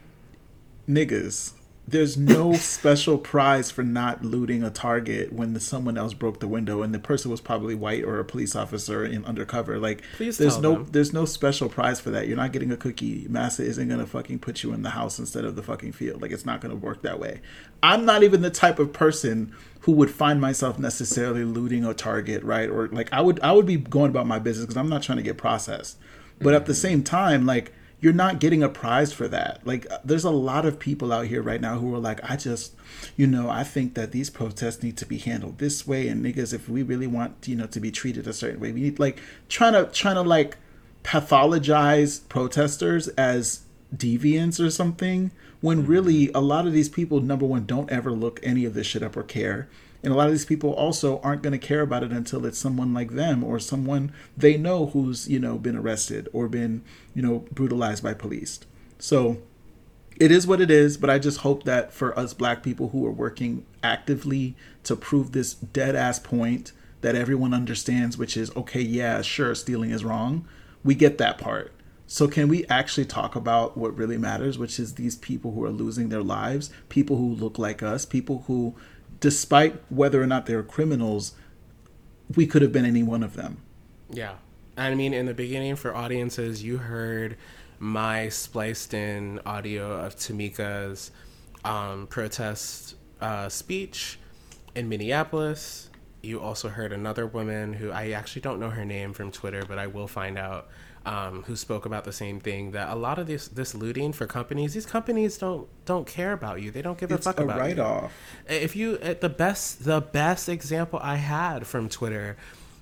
S12: Niggas, there's no special prize for not looting a Target when someone else broke the window and the person was probably white or a police officer in undercover. Like,
S10: Please
S12: there's
S10: tell
S12: no
S10: them.
S12: there's no special prize for that. You're not getting a cookie. Massa isn't gonna fucking put you in the house instead of the fucking field. Like, it's not gonna work that way. I'm not even the type of person who would find myself necessarily looting a Target, right? Or like I would be going about my business because I'm not trying to get processed. But at the same time, like, you're not getting a prize for that. Like, there's a lot of people out here right now who are like, I think that these protests need to be handled this way, and niggas, if we really want, to be treated a certain way, we need, like, trying to like pathologize protesters as deviants or something, when really a lot of these people, number one, don't ever look any of this shit up or care. And a lot of these people also aren't going to care about it until it's someone like them or someone they know who's, been arrested or been, brutalized by police. So it is what it is. But I just hope that for us black people who are working actively to prove this dead ass point that everyone understands, which is, okay, yeah, sure, stealing is wrong. We get that part. So can we actually talk about what really matters, which is these people who are losing their lives, people who look like us, people who, despite whether or not they're criminals, we could have been any one of them.
S10: Yeah. I mean, in the beginning, for audiences, you heard my spliced in audio of Tamika's protest speech in Minneapolis. You also heard another woman who I actually don't know her name from Twitter, but I will find out, who spoke about the same thing, that a lot of this looting for companies, these companies don't care about you. They don't give a fuck about you. It's a write-off. If you, the best example I had from Twitter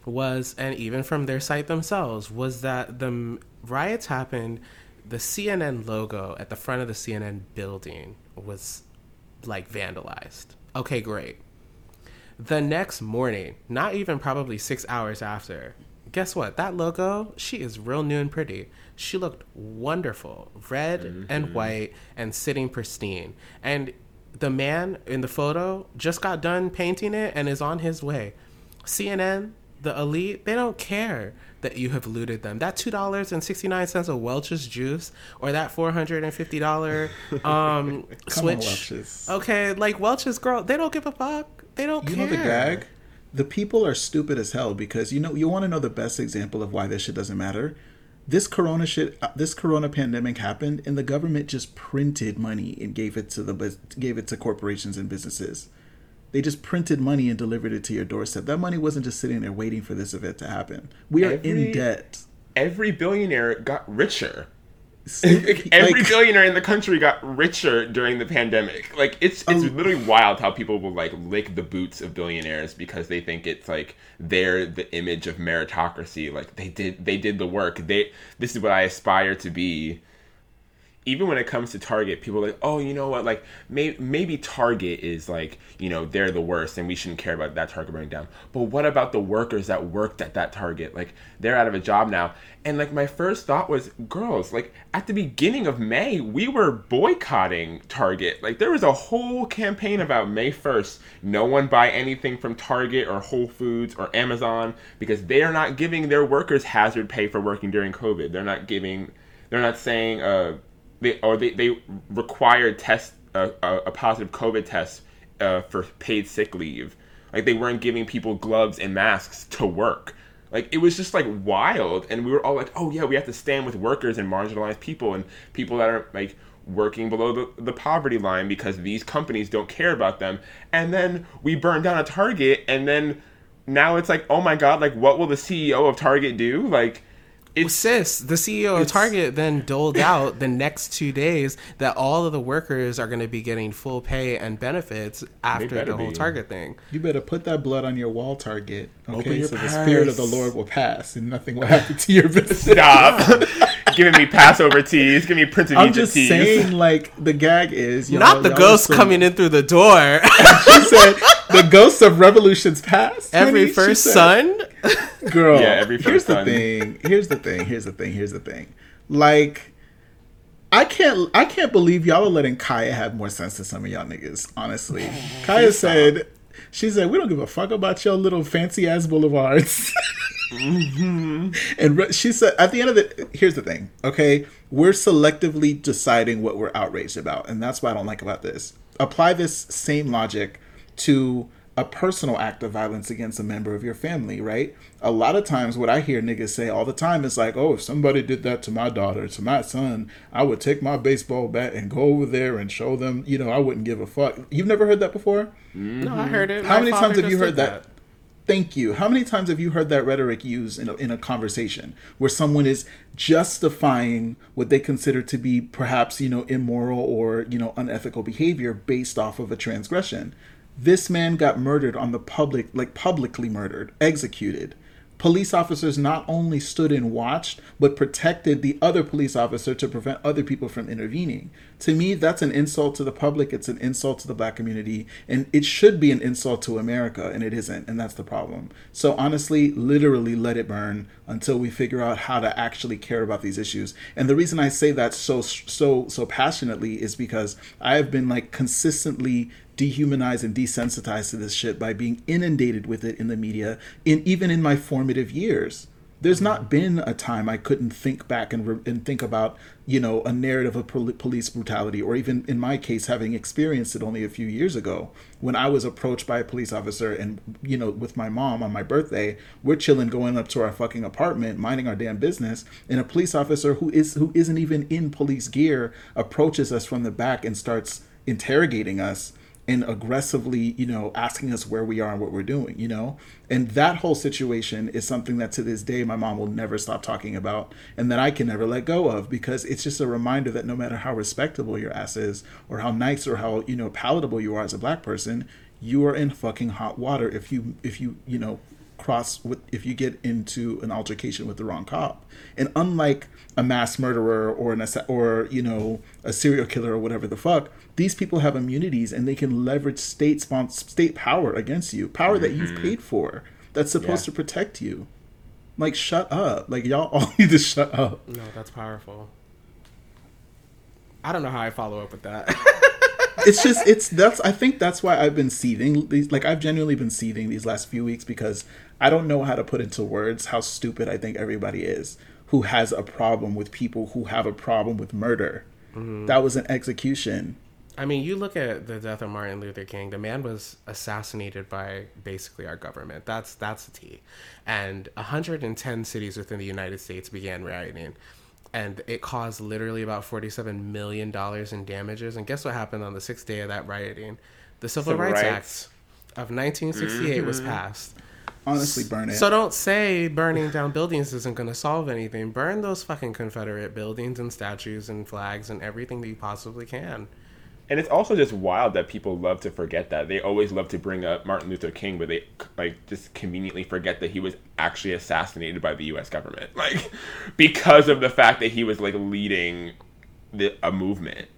S10: was, and even from their site themselves, was that the riots happened, the CNN logo at the front of the CNN building was like vandalized. Okay, great. The next morning, not even probably 6 hours after, guess what? That logo, she is real new and pretty. She looked wonderful, red and white and sitting pristine. And the man in the photo just got done painting it and is on his way. CNN, the elite, they don't care that you have looted them. That $2.69 of Welch's juice or that $450 switch. Okay, like Welch's, girl, they don't give a fuck. They don't care.
S12: You know the gag? The people are stupid as hell because, you know, you want to know the best example of why this shit doesn't matter? This corona pandemic happened and the government just printed money and gave it to corporations and businesses. They just printed money and delivered it to your doorstep. That money wasn't just sitting there waiting for this event to happen. We are in debt.
S11: Every billionaire got richer. Every billionaire in the country got richer during the pandemic. Like it's literally wild how people will like lick the boots of billionaires because they think it's like they're the image of meritocracy. Like they did the work. This is what I aspire to be. Even when it comes to Target, people are like, oh, you know what? Like maybe Target is like, you know, they're the worst and we shouldn't care about that Target burning down. But what about the workers that worked at that Target? Like they're out of a job now. And like my first thought was, girls, like at the beginning of May, we were boycotting Target. Like there was a whole campaign about May 1st. No one buy anything from Target or Whole Foods or Amazon because they are not giving their workers hazard pay for working during COVID. They're not saying, they required a positive COVID test for paid sick leave. Like they weren't giving people gloves and masks to work. Like it was just like wild, and we were all like, "Oh yeah, we have to stand with workers and marginalized people and people that are like working below the poverty line because these companies don't care about them." And then we burned down a Target, and then now it's like, "Oh my God! Like what will the CEO of Target do?" Like.
S10: The CEO of Target then doled out the next 2 days that all of the workers are going to be getting full pay and benefits after the whole Target thing.
S12: You better put that blood on your wall, Target. Okay, so the Spirit of the Lord will pass and nothing will happen to your business.
S11: Stop giving me Passover teas. Give me Prince of Egypt teas.
S12: I'm just saying, like, the gag is...
S10: Not the ghosts coming in through the door.
S12: She said, the ghosts of revolutions past.
S10: Every first son?
S12: Girl,
S11: yeah, every first son.
S12: Here's the thing. Like, I can't believe y'all are letting Kaya have more sense than some of y'all niggas, honestly. Kaya said, she said, we don't give a fuck about your little fancy ass boulevards. And she said, at the end of it, here's the thing, okay? We're selectively deciding what we're outraged about, and that's what I don't like about this. Apply this same logic to a personal act of violence against a member of your family, right? A lot of times what I hear niggas say all the time is like, oh, if somebody did that to my daughter, to my son, I would take my baseball bat and go over there and show them, you know, I wouldn't give a fuck. You've never heard that before?
S10: No, I heard it.
S12: How many times have you heard that? Thank you. How many times have you heard that rhetoric used in a conversation where someone is justifying what they consider to be perhaps, you know, immoral or, you know, unethical behavior based off of a transgression? This man got murdered on the public, like publicly murdered, executed. Police officers not only stood and watched, but protected the other police officer to prevent other people from intervening. To me, that's an insult to the public. It's an insult to the black community. And it should be an insult to America, and it isn't. And that's the problem. So honestly, literally let it burn until we figure out how to actually care about these issues. And the reason I say that so passionately is because I have been like consistently dehumanized and desensitized to this shit by being inundated with it in the media, even in my formative years. There's not been a time I couldn't think back and think about, you know, a narrative of police brutality, or even in my case, having experienced it only a few years ago when I was approached by a police officer and, you know, with my mom on my birthday, we're chilling, going up to our fucking apartment, minding our damn business, and a police officer who isn't even in police gear approaches us from the back and starts interrogating us and aggressively, you know, asking us where we are and what we're doing, you know? And that whole situation is something that to this day, my mom will never stop talking about and that I can never let go of, because it's just a reminder that no matter how respectable your ass is or how nice or how, you know, palatable you are as a black person, you are in fucking hot water if you if you get into an altercation with the wrong cop. And unlike a mass murderer or a serial killer or whatever the fuck, these people have immunities and they can leverage state power against you, power that you've paid for, that's supposed to protect you. Like, shut up. Like, y'all all need to shut up.
S10: No, that's powerful. I don't know how I follow up with that.
S12: I think that's why I've been seething. I've genuinely been seething these last few weeks, because I don't know how to put into words how stupid I think everybody is who has a problem with people who have a problem with murder. Mm-hmm. That was an execution.
S10: I mean, you look at the death of Martin Luther King, the man was assassinated by basically our government. That's the T. And 110 cities within the United States began rioting. And it caused literally about $47 million in damages. And guess what happened on the 6th day of that rioting? The Civil Rights Act of 1968 was passed.
S12: Honestly, burn it.
S10: So don't say burning down buildings isn't going to solve anything. Burn those fucking Confederate buildings and statues and flags and everything that you possibly can.
S11: And it's also just wild that people love to forget that. They always love to bring up Martin Luther King, but they just conveniently forget that he was actually assassinated by the U.S. government, because of the fact that he was leading a movement.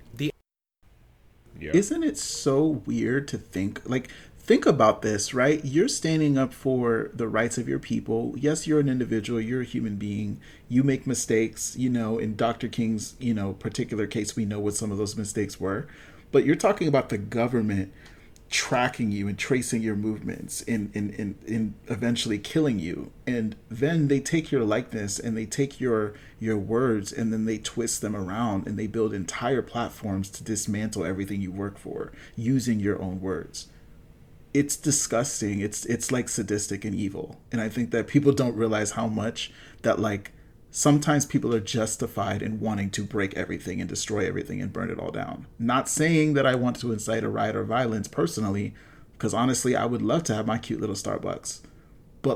S12: Isn't it so weird to think about this, right? You're standing up for the rights of your people. Yes, you're an individual. You're a human being. You make mistakes. In Dr. King's particular case, we know what some of those mistakes were. But you're talking about the government tracking you and tracing your movements and eventually killing you. And then they take your likeness and they take your words and then they twist them around and they build entire platforms to dismantle everything you work for using your own words. It's disgusting. It's like sadistic and evil. And I think that people don't realize how much that sometimes people are justified in wanting to break everything and destroy everything and burn it all down. Not saying that I want to incite a riot or violence personally, because honestly, I would love to have my cute little Starbucks. But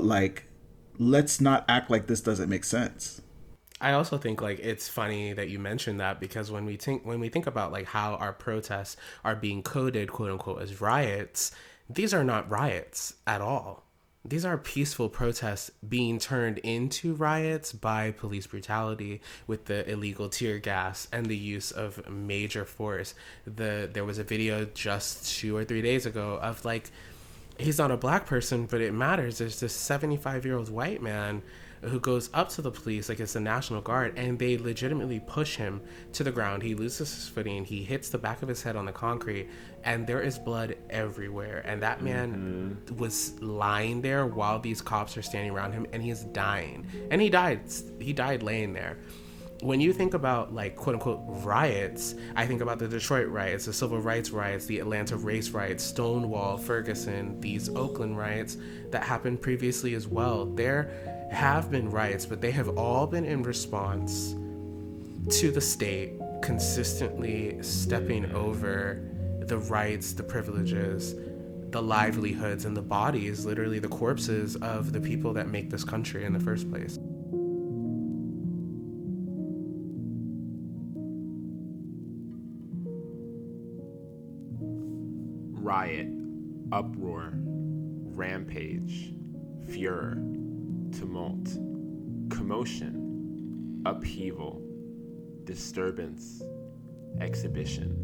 S12: let's not act like this doesn't make sense.
S10: I also think it's funny that you mentioned that, because when we think about how our protests are being coded, quote unquote, as riots, these are not riots at all. These are peaceful protests being turned into riots by police brutality with the illegal tear gas and the use of major force. There was a video just 2 or 3 days ago of he's not a black person, but it matters. There's this 75-year-old white man who goes up to the police like it's the National Guard, and they legitimately push him to the ground. He loses his footing. He hits the back of his head on the concrete, and there is blood everywhere. And that man was lying there while these cops are standing around him, and he is dying. And he died. He died laying there. When you think about quote unquote riots, I think about the Detroit riots, the civil rights riots, the Atlanta race riots, Stonewall, Ferguson, these Oakland riots that happened previously as well. There have been riots, but they have all been in response to the state consistently stepping over the rights, the privileges, the livelihoods, and the bodies, literally the corpses of the people that make this country in the first place.
S11: Riot, uproar, rampage, furor, tumult, commotion, upheaval, disturbance, exhibition.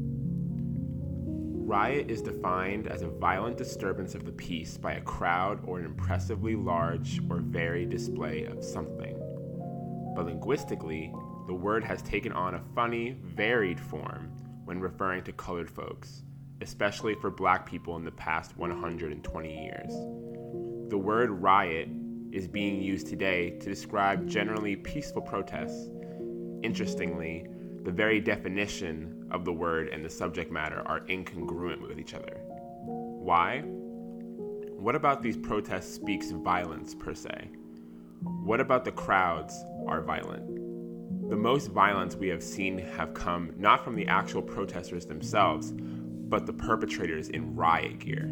S11: Riot is defined as a violent disturbance of the peace by a crowd or an impressively large or varied display of something. But linguistically, the word has taken on a funny, varied form when referring to colored folks, especially for black people in the past 120 years. The word riot is being used today to describe generally peaceful protests. Interestingly, the very definition of the word and the subject matter are incongruent with each other. Why? What about these protests speaks violence per se? What about the crowds are violent? The most violence we have seen have come not from the actual protesters themselves, but the perpetrators in riot gear.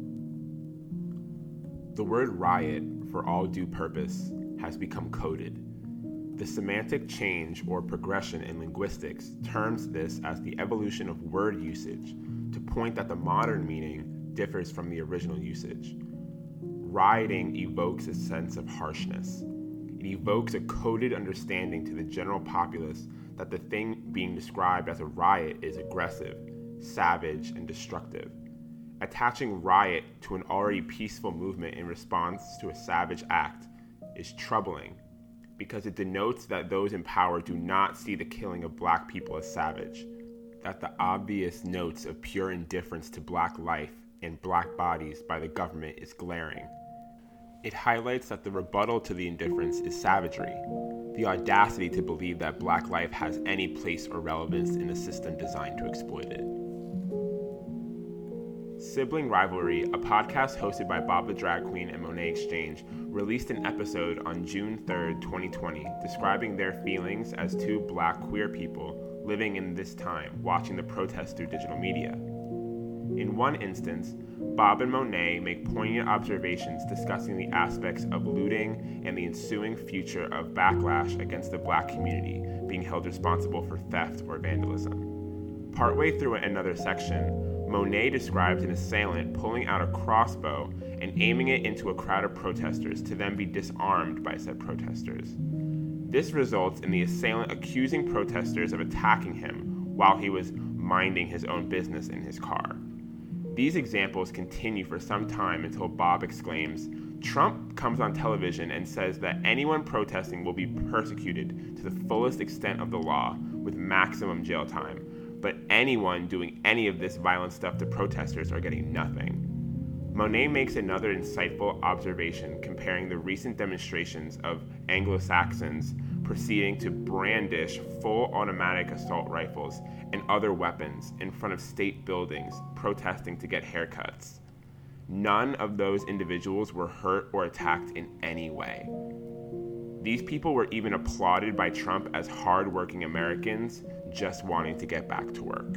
S11: The word riot, for all due purpose, has become coded. The semantic change or progression in linguistics terms this as the evolution of word usage to point that the modern meaning differs from the original usage. rioting evokes a sense of harshness. It evokes a coded understanding to the general populace that the thing being described as a riot is aggressive, savage, and destructive. Attaching riot to an already peaceful movement in response to a savage act is troubling because it denotes that those in power do not see the killing of Black people as savage, that the obvious notes of pure indifference to Black life and Black bodies by the government is glaring. It highlights that the rebuttal to the indifference is savagery, the audacity to believe that Black life has any place or relevance in a system designed to exploit it. Sibling Rivalry, a podcast hosted by Bob the Drag Queen and Monet Exchange, released an episode on June 3rd, 2020, describing their feelings as two Black queer people living in this time, watching the protests through digital media. In one instance, Bob and Monet make poignant observations discussing the aspects of looting and the ensuing future of backlash against the Black community being held responsible for theft or vandalism. Partway through another section, Monet describes an assailant pulling out a crossbow and aiming it into a crowd of protesters to then be disarmed by said protesters. This results in the assailant accusing protesters of attacking him while he was minding his own business in his car. These examples continue for some time until Bob exclaims, "Trump comes on television and says that anyone protesting will be persecuted to the fullest extent of the law with maximum jail time, but anyone doing any of this violent stuff to protesters are getting nothing." Monet makes another insightful observation comparing the recent demonstrations of Anglo-Saxons proceeding to brandish full automatic assault rifles and other weapons in front of state buildings protesting to get haircuts. None of those individuals were hurt or attacked in any way. These people were even applauded by Trump as hard-working Americans just wanting to get back to work.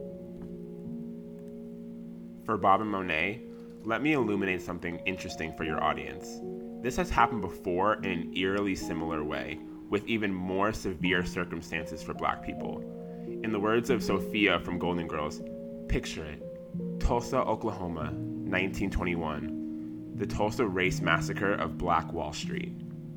S11: For Bob and Monet, let me illuminate something interesting for your audience. This has happened before in an eerily similar way, with even more severe circumstances for Black people. In the words of Sophia from Golden Girls, picture it. Tulsa, Oklahoma, 1921. The Tulsa Race Massacre of Black Wall Street.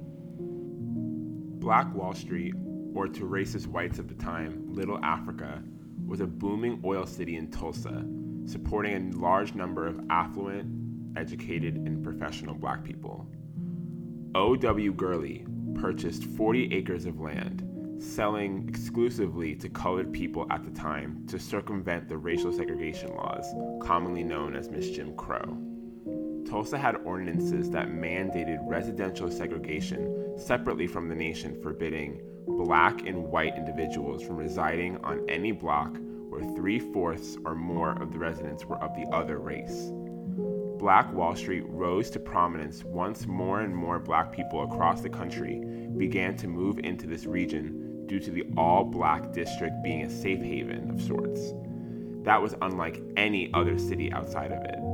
S11: Black Wall Street, or to racist whites of the time, Little Africa, was a booming oil city in Tulsa, supporting a large number of affluent, educated, and professional Black people. O.W. Gurley purchased 40 acres of land, selling exclusively to colored people at the time to circumvent the racial segregation laws, commonly known as Miss Jim Crow. Tulsa had ordinances that mandated residential segregation separately from the nation, forbidding Black and white individuals from residing on any block where 3/4 or more of the residents were of the other race. Black Wall Street rose to prominence once more and more Black people across the country began to move into this region due to the all-Black district being a safe haven of sorts. That was unlike any other city outside of it.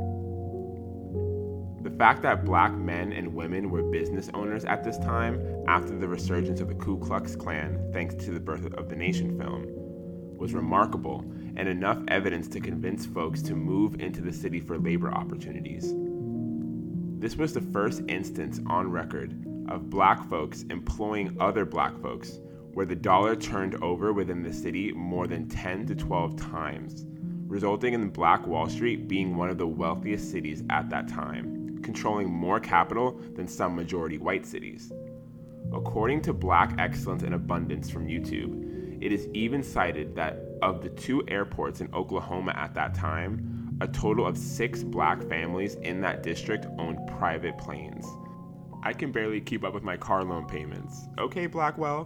S11: The fact that Black men and women were business owners at this time, after the resurgence of the Ku Klux Klan thanks to the Birth of the Nation film, was remarkable and enough evidence to convince folks to move into the city for labor opportunities. This was the first instance on record of Black folks employing other Black folks, where the dollar turned over within the city more than 10 to 12 times, resulting in Black Wall Street being one of the wealthiest cities at that time, controlling more capital than some majority white cities. According to Black Excellence and Abundance from YouTube, it is even cited that of the 2 airports in Oklahoma at that time, a total of 6 Black families in that district owned private planes. I can barely keep up with my car loan payments. Okay, Blackwell?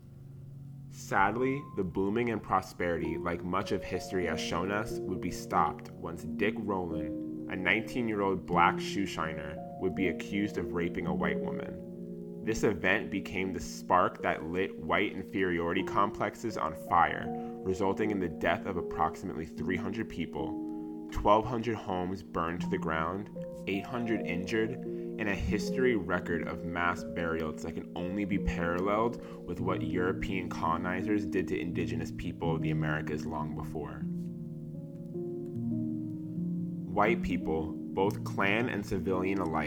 S11: Sadly, the booming and prosperity, like much of history has shown us, would be stopped once Dick Rowland, a 19-year-old Black shoe shiner, would be accused of raping a white woman. This event became the spark that lit white inferiority complexes on fire, resulting in the death of approximately 300 people, 1,200 homes burned to the ground, 800 injured, and a history record of mass burials that can only be paralleled with what European colonizers did to indigenous people of the Americas long before. White people, both Klan and civilian alike,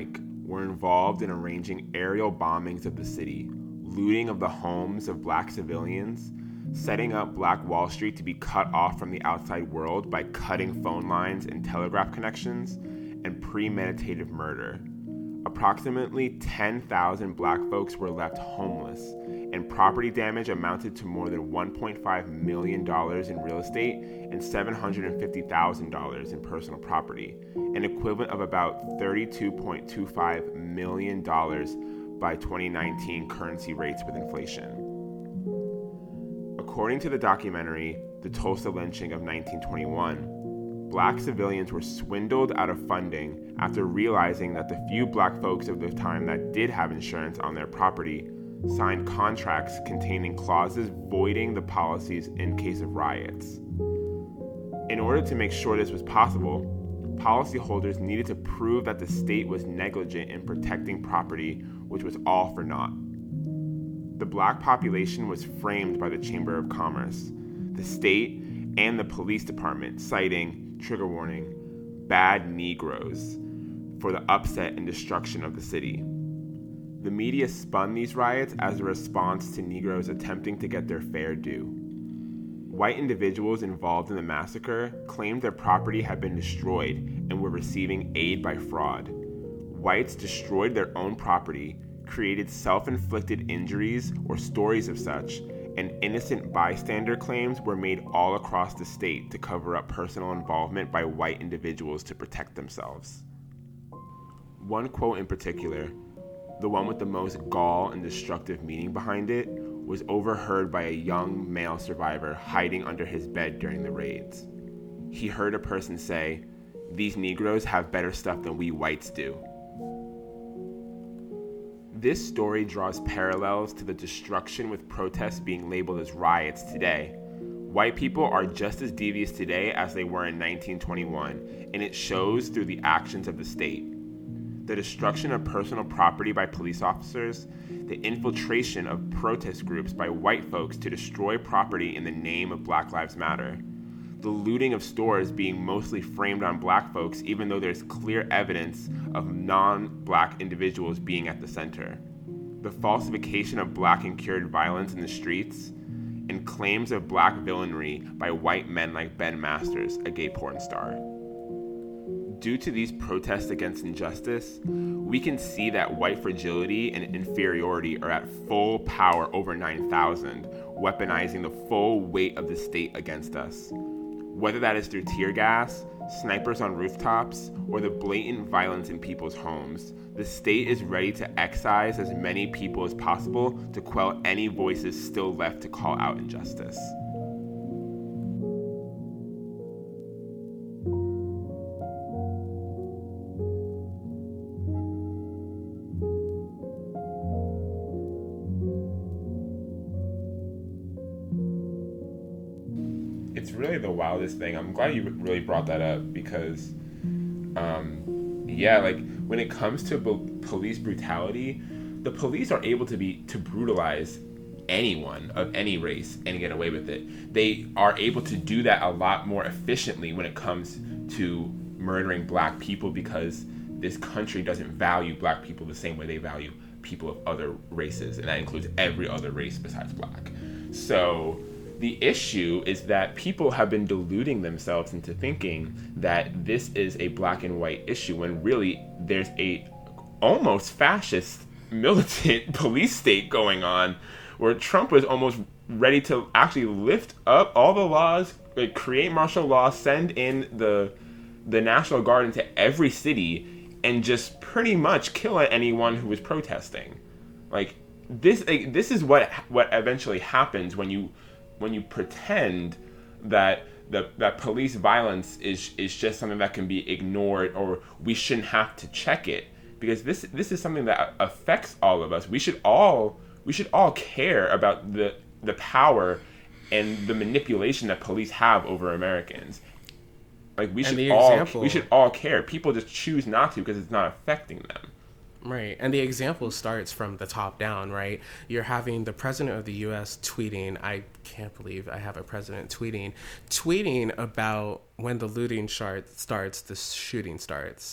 S11: were involved in arranging aerial bombings of the city, looting of the homes of black civilians, setting up Black Wall Street to be cut off from the outside world by cutting phone lines and telegraph connections, and premeditated murder. Approximately 10,000 black folks were left homeless, and property damage amounted to more than $1.5 million in real estate and $750,000 in personal property, an equivalent of about $32.25 million by 2019 currency rates with inflation. According to the documentary, The Tulsa Lynching of 1921, black civilians were swindled out of funding after realizing that the few black folks of the time that did have insurance on their property signed contracts containing clauses voiding the policies in case of riots. In order to make sure this was possible, policyholders needed to prove that the state was negligent in protecting property, which was all for naught. The black population was framed by the Chamber of Commerce, the state, and the police department, citing, trigger warning, bad Negroes for the upset and destruction of the city. The media spun these riots as a response to Negroes attempting to get their fair due. White individuals involved in the massacre claimed their property had been destroyed and were receiving aid by fraud. Whites destroyed their own property, created self-inflicted injuries or stories of such, and innocent bystander claims were made all across the state to cover up personal involvement by white individuals to protect themselves. One quote in particular, the one with the most gall and destructive meaning behind it, was overheard by a young male survivor hiding under his bed during the raids. He heard a person say, "These Negroes have better stuff than we whites do." This story draws parallels to the destruction with protests being labeled as riots today. White people are just as devious today as they were in 1921, and it shows through the actions of the state. The destruction of personal property by police officers, the infiltration of protest groups by white folks to destroy property in the name of Black Lives Matter, the looting of stores being mostly framed on black folks even though there's clear evidence of non-black individuals being at the center, the falsification of black incurred violence in the streets, and claims of black villainy by white men like Ben Masters, a gay porn star. Due to these protests against injustice, we can see that white fragility and inferiority are at full power over 9,000, weaponizing the full weight of the state against us. Whether that is through tear gas, snipers on rooftops, or the blatant violence in people's homes, the state is ready to excise as many people as possible to quell any voices still left to call out injustice. It's really the wildest thing. I'm glad you really brought that up because, when it comes to police brutality, the police are able to brutalize anyone of any race and get away with it. They are able to do that a lot more efficiently when it comes to murdering black people because this country doesn't value black people the same way they value people of other races, and that includes every other race besides black. So the issue is that people have been deluding themselves into thinking that this is a black and white issue when really there's a almost fascist militant police state going on where Trump was almost ready to actually lift up all the laws, create martial law, send in the National Guard into every city and just pretty much kill anyone who was protesting. This is what eventually happens when you pretend that that police violence is just something that can be ignored or we shouldn't have to check it, because this is something that affects all of us. We should all care about the power and the manipulation that police have over Americans. We should all care. People just choose not to because it's not affecting them.
S10: Right. And the example starts from the top down, right? You're having the president of the U.S. tweeting, I can't believe I have a president tweeting about when the looting starts, the shooting starts.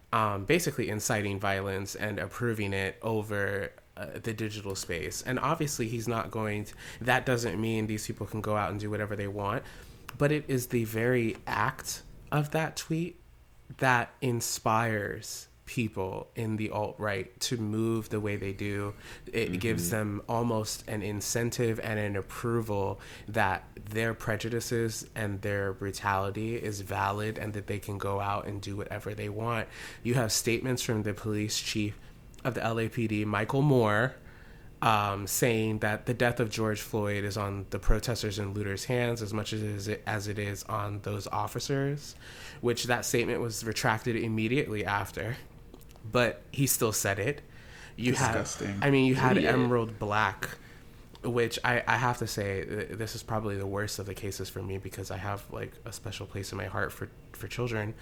S10: basically inciting violence and approving it over the digital space. And obviously he's not going to, that doesn't mean these people can go out and do whatever they want, but it is the very act of that tweet that inspires people in the alt-right to move the way they do. It gives them almost an incentive and an approval that their prejudices and their brutality is valid and that they can go out and do whatever they want. You have statements from the police chief of the LAPD, Michael Moore, saying that the death of George Floyd is on the protesters and looters' hands as much as it is on those officers, which that statement was retracted immediately after. But he still said it.
S12: Disgusting.
S10: You had Emerald Black, which I have to say, this is probably the worst of the cases for me because I have like a special place in my heart for children.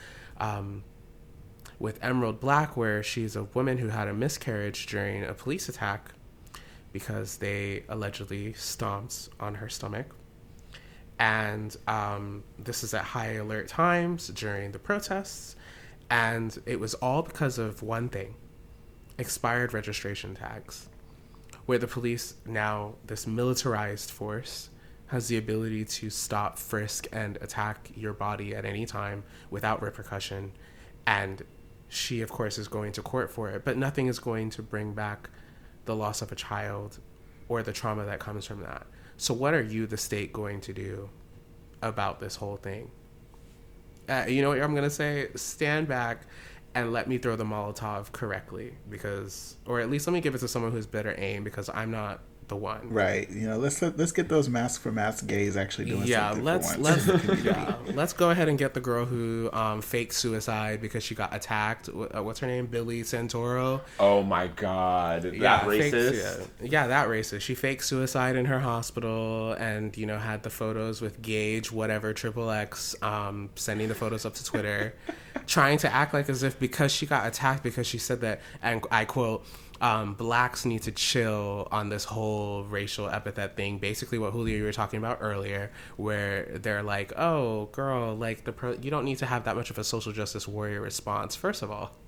S10: With Emerald Black, where she's a woman who had a miscarriage during a police attack because they allegedly stomped on her stomach. And this is at high alert times during the protests. And it was all because of one thing: expired registration tags, where the police, now this militarized force, has the ability to stop, frisk, and attack your body at any time without repercussion. And she, of course, is going to court for it, but nothing is going to bring back the loss of a child or the trauma that comes from that. So what are you, the state, going to do about this whole thing? You know what I'm going to say? Stand back and let me throw the Molotov correctly, or at least let me give it to someone who's better aim, because I'm not the one.
S12: Right. Let's get those masks for mask gays actually doing something
S10: let's go ahead and get the girl who faked suicide because she got attacked. What's her name? Billy Santoro.
S11: Oh my God, that racist.
S10: That racist. She faked suicide in her hospital and had the photos with Gage, whatever, XXX, sending the photos up to Twitter, trying to act like as if because she got attacked because she said that, and I quote, blacks need to chill on this whole racial epithet thing. Basically what Julio, you were talking about earlier, where they're like, oh girl, like you don't need to have that much of a social justice warrior response. First of all,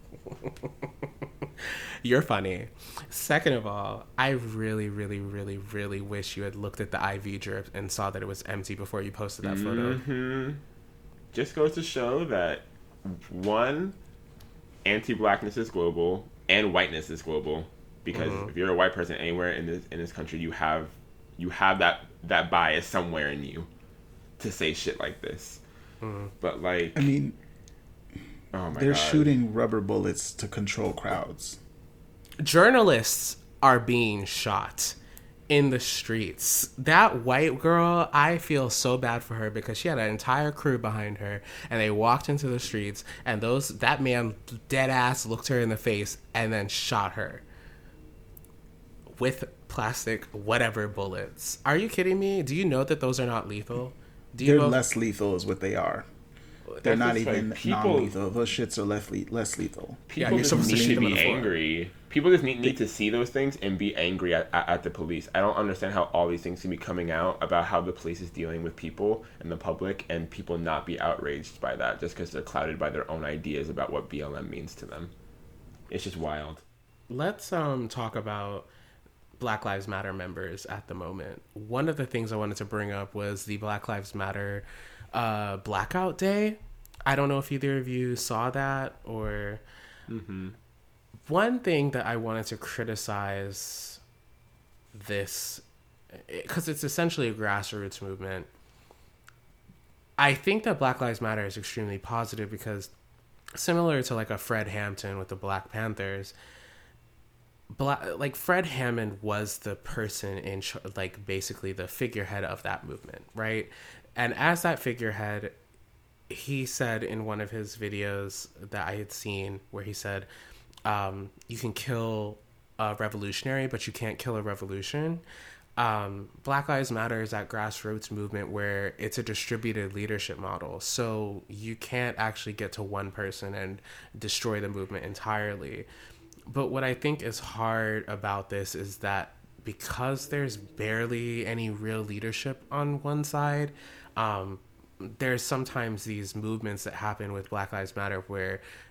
S10: you're funny. Second of all, I really, really, really, really wish you had looked at the IV drip and saw that it was empty before you posted that photo.
S11: Just goes to show that, one, anti-blackness is global and whiteness is global, because if you're a white person anywhere in this country, you have that bias somewhere in you to say shit like this. But like,
S12: they're shooting rubber bullets to control crowds.
S10: Journalists are being shot in the streets. That white girl, I feel so bad for her because she had an entire crew behind her and they walked into the streets and that man dead ass looked her in the face and then shot her with plastic whatever bullets. Are you kidding me? Do you know that those are not lethal?
S12: They're less lethal is what they are. They're not even non-lethal. Those shits are less lethal.
S11: People just need to be angry. People just need to see those things and be angry at the police. I don't understand how all these things can be coming out about how the police is dealing with people and the public, and people not be outraged by that just because they're clouded by their own ideas about what BLM means to them. It's just wild.
S10: Let's talk about Black Lives Matter members at the moment. One of the things I wanted to bring up was the Black Lives Matter blackout day. I don't know if either of you saw that or... One thing that I wanted to criticize this, because it's essentially a grassroots movement, I think that Black Lives Matter is extremely positive because similar to like a Fred Hampton with the Black Panthers, Fred Hammond was the person in basically the figurehead of that movement, right? And as that figurehead, he said in one of his videos that I had seen where he said, you can kill a revolutionary, but you can't kill a revolution. Black Lives Matter is that grassroots movement where it's a distributed leadership model. So you can't actually get to one person and destroy the movement entirely. But what I think is hard about this is that because there's barely any real leadership on one side, there's sometimes these movements that happen with Black Lives Matter where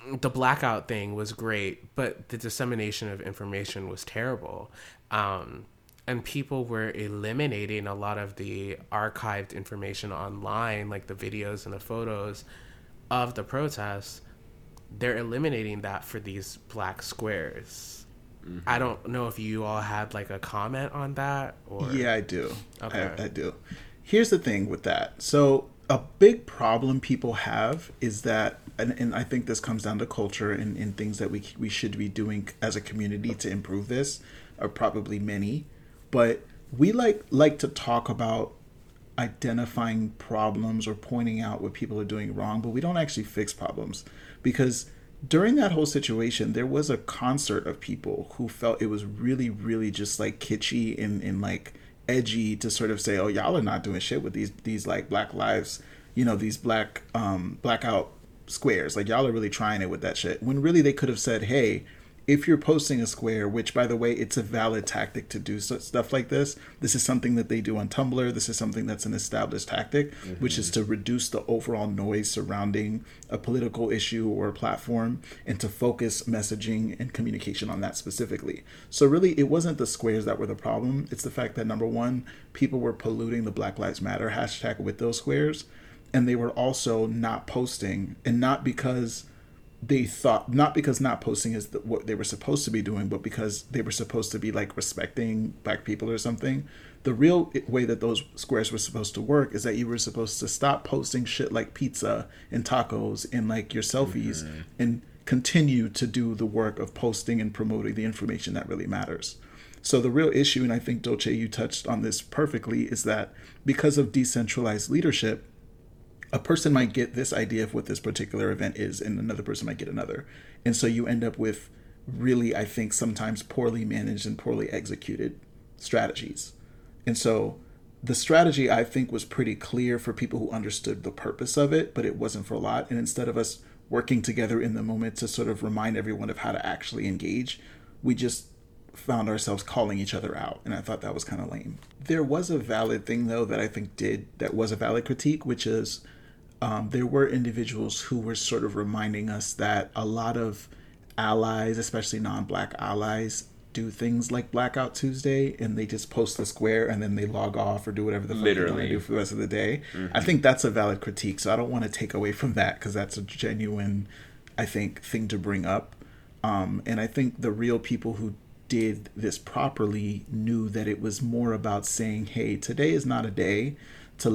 S10: the blackout thing was great, but the dissemination of information was terrible. And people were eliminating a lot of the archived information online, like the videos and the photos of the protests. They're eliminating that for these black squares. Mm-hmm. I don't know if you all had like a comment on that. Or...
S12: Yeah, I do.
S10: Okay.
S12: I do. Here's the thing with that. So a big problem people have is that, and I think this comes down to culture and things that we should be doing as a community to improve this, are probably many. But we like to talk about identifying problems or pointing out what people are doing wrong, but we don't actually fix problems. Because during that whole situation, there was a concert of people who felt it was really, really just like kitschy and like edgy to sort of say, oh, y'all are not doing shit with these like Black Lives, these blackout squares. Like, y'all are really trying it with that shit. When really they could have said, hey, if you're posting a square, which, by the way, it's a valid tactic to do stuff like this. This is something that they do on Tumblr. This is something that's an established tactic, which is to reduce the overall noise surrounding a political issue or a platform and to focus messaging and communication on that specifically. So really, it wasn't the squares that were the problem. It's the fact that, number one, people were polluting the Black Lives Matter hashtag with those squares. And they were also not posting, and not because not posting is what they were supposed to be doing, but because they were supposed to be like respecting Black people or something. The real way that those squares were supposed to work is that you were supposed to stop posting shit like pizza and tacos and like your selfies and continue to do the work of posting and promoting the information that really matters. So the real issue, and I think Dolce, you touched on this perfectly, is that because of decentralized leadership, a person might get this idea of what this particular event is, and another person might get another. And so you end up with really, I think, sometimes poorly managed and poorly executed strategies. And so the strategy, I think, was pretty clear for people who understood the purpose of it, but it wasn't for a lot. And instead of us working together in the moment to sort of remind everyone of how to actually engage, we just found ourselves calling each other out. And I thought that was kind of lame. There was a valid thing, though, that I think that was a valid critique, which is there were individuals who were sort of reminding us that a lot of allies, especially non-Black allies, do things like Blackout Tuesday, and they just post the square and then they log off or do whatever the fuck they're going to do for the rest of the day. I think that's a valid critique, so I don't want to take away from that because that's a genuine, I think, thing to bring up. And I think the real people who did this properly knew that it was more about saying, hey, today is not a day to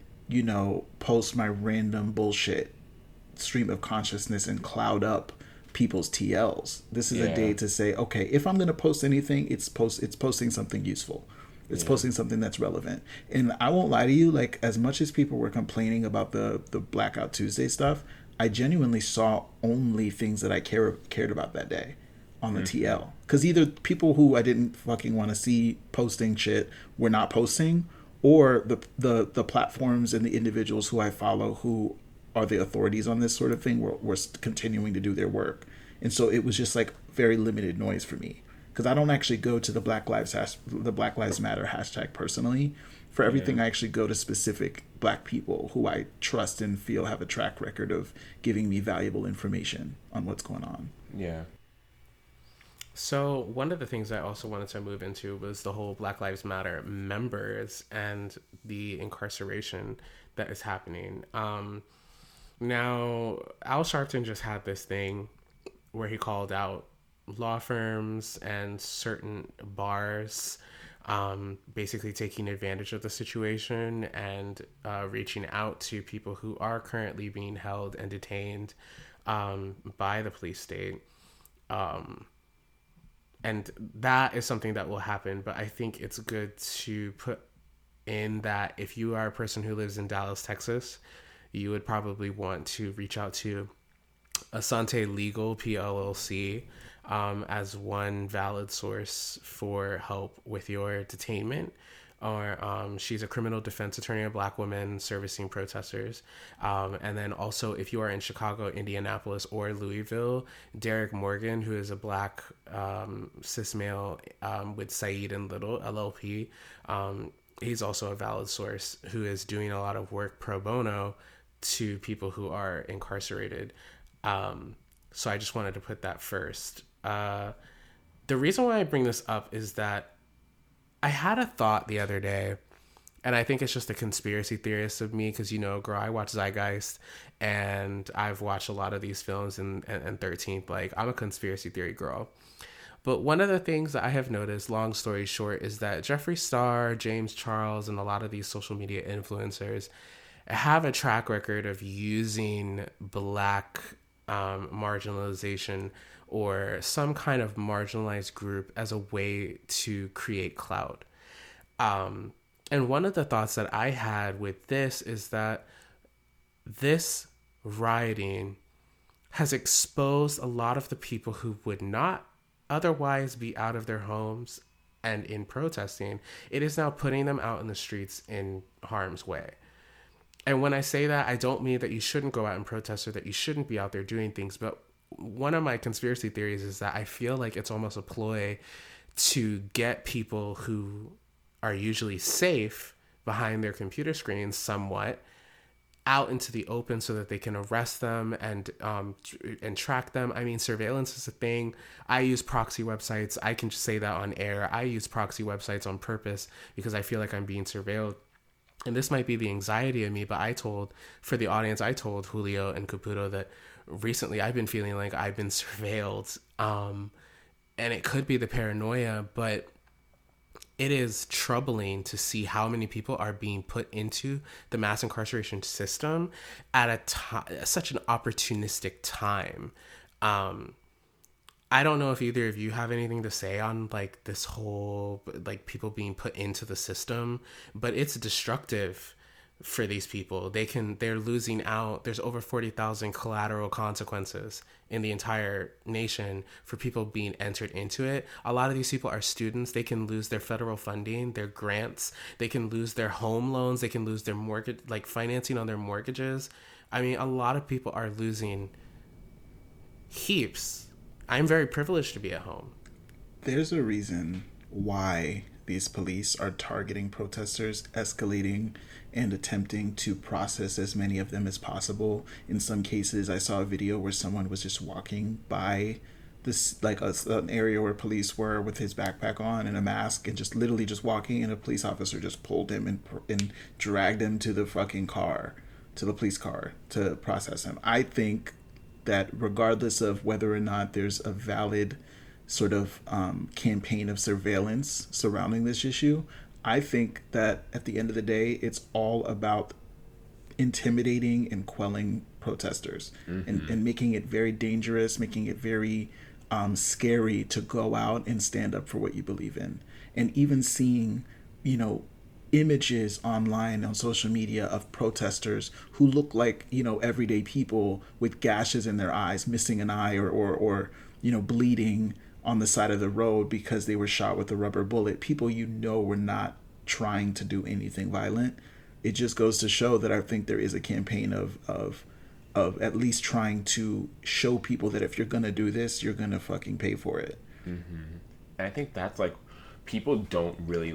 S12: post my random bullshit stream of consciousness and cloud up people's TLs. This is a day to say, okay, if I'm going to post anything, it's posting something useful. It's posting something that's relevant. And I won't lie to you, like, as much as people were complaining about the Blackout Tuesday stuff, I genuinely saw only things that I cared about that day on the TL. Because either people who I didn't fucking want to see posting shit were not posting, or the platforms and the individuals who I follow who are the authorities on this sort of thing were continuing to do their work. And so it was just like very limited noise for me, because I don't actually go to the Black Lives Matter hashtag personally. For everything, I actually go to specific Black people who I trust and feel have a track record of giving me valuable information on what's going on.
S11: Yeah.
S10: So one of the things I also wanted to move into was the whole Black Lives Matter members and the incarceration that is happening. Now, Al Sharpton just had this thing where he called out law firms and certain bars basically taking advantage of the situation and reaching out to people who are currently being held and detained by the police state. And that is something that will happen, but I think it's good to put in that if you are a person who lives in Dallas, Texas, you would probably want to reach out to Asante Legal, PLLC, as one valid source for help with your detainment. Or she's a criminal defense attorney, a Black woman servicing protesters. And then also, if you are in Chicago, Indianapolis, or Louisville, Derek Morgan, who is a Black cis male with Said and Little, LLP, he's also a valid source who is doing a lot of work pro bono to people who are incarcerated. So I just wanted to put that first. The reason why I bring this up is that I had a thought the other day, and I think it's just a conspiracy theorist of me because, girl, I watch Zeitgeist and I've watched a lot of these films and 13th. Like, I'm a conspiracy theory girl. But one of the things that I have noticed, long story short, is that Jeffree Star, James Charles, and a lot of these social media influencers have a track record of using Black marginalization or some kind of marginalized group as a way to create clout. And one of the thoughts that I had with this is that this rioting has exposed a lot of the people who would not otherwise be out of their homes and in protesting. It is now putting them out in the streets in harm's way. And when I say that, I don't mean that you shouldn't go out and protest or that you shouldn't be out there doing things. But one of my conspiracy theories is that I feel like it's almost a ploy to get people who are usually safe behind their computer screens somewhat out into the open so that they can arrest them and track them. I mean, surveillance is a thing. I use proxy websites. I can just say that on air. I use proxy websites on purpose because I feel like I'm being surveilled. And this might be the anxiety of me, but I told Julio and Caputo that recently I've been feeling like I've been surveilled. And it could be the paranoia, but it is troubling to see how many people are being put into the mass incarceration system at such an opportunistic time. I don't know if either of you have anything to say on like this whole like people being put into the system, but it's destructive for these people. They're losing out. There's over 40,000 collateral consequences in the entire nation for people being entered into it. A lot of these people are students. They can lose their federal funding, their grants. They can lose their home loans. They can lose their mortgage, like financing on their mortgages. I mean, a lot of people are losing heaps. I'm very privileged to be at home.
S12: There's a reason why these police are targeting protesters, escalating and attempting to process as many of them as possible. In some cases, I saw a video where someone was just walking by this, like an area where police were with his backpack on and a mask and just literally just walking, and a police officer just pulled him and dragged him to the fucking car, to the police car to process him. I think that regardless of whether or not there's a valid sort of campaign of surveillance surrounding this issue, I think that at the end of the day, it's all about intimidating and quelling protesters and making it very dangerous, making it very scary to go out and stand up for what you believe in. And even seeing, images online on social media of protesters who look like, everyday people with gashes in their eyes, missing an eye or bleeding on the side of the road because they were shot with a rubber bullet. People were not trying to do anything violent. It just goes to show that I think there is a campaign of at least trying to show people that if you're gonna do this, you're gonna fucking pay for it.
S11: And I think that's like people don't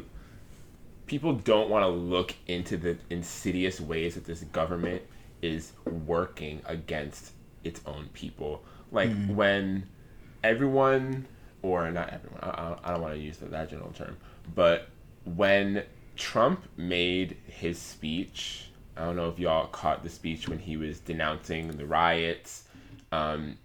S11: want to look into the insidious ways that this government is working against its own people. Like when everyone, or not everyone, I don't want to use that general term, but when Trump made his speech, I don't know if y'all caught the speech when he was denouncing the riots, and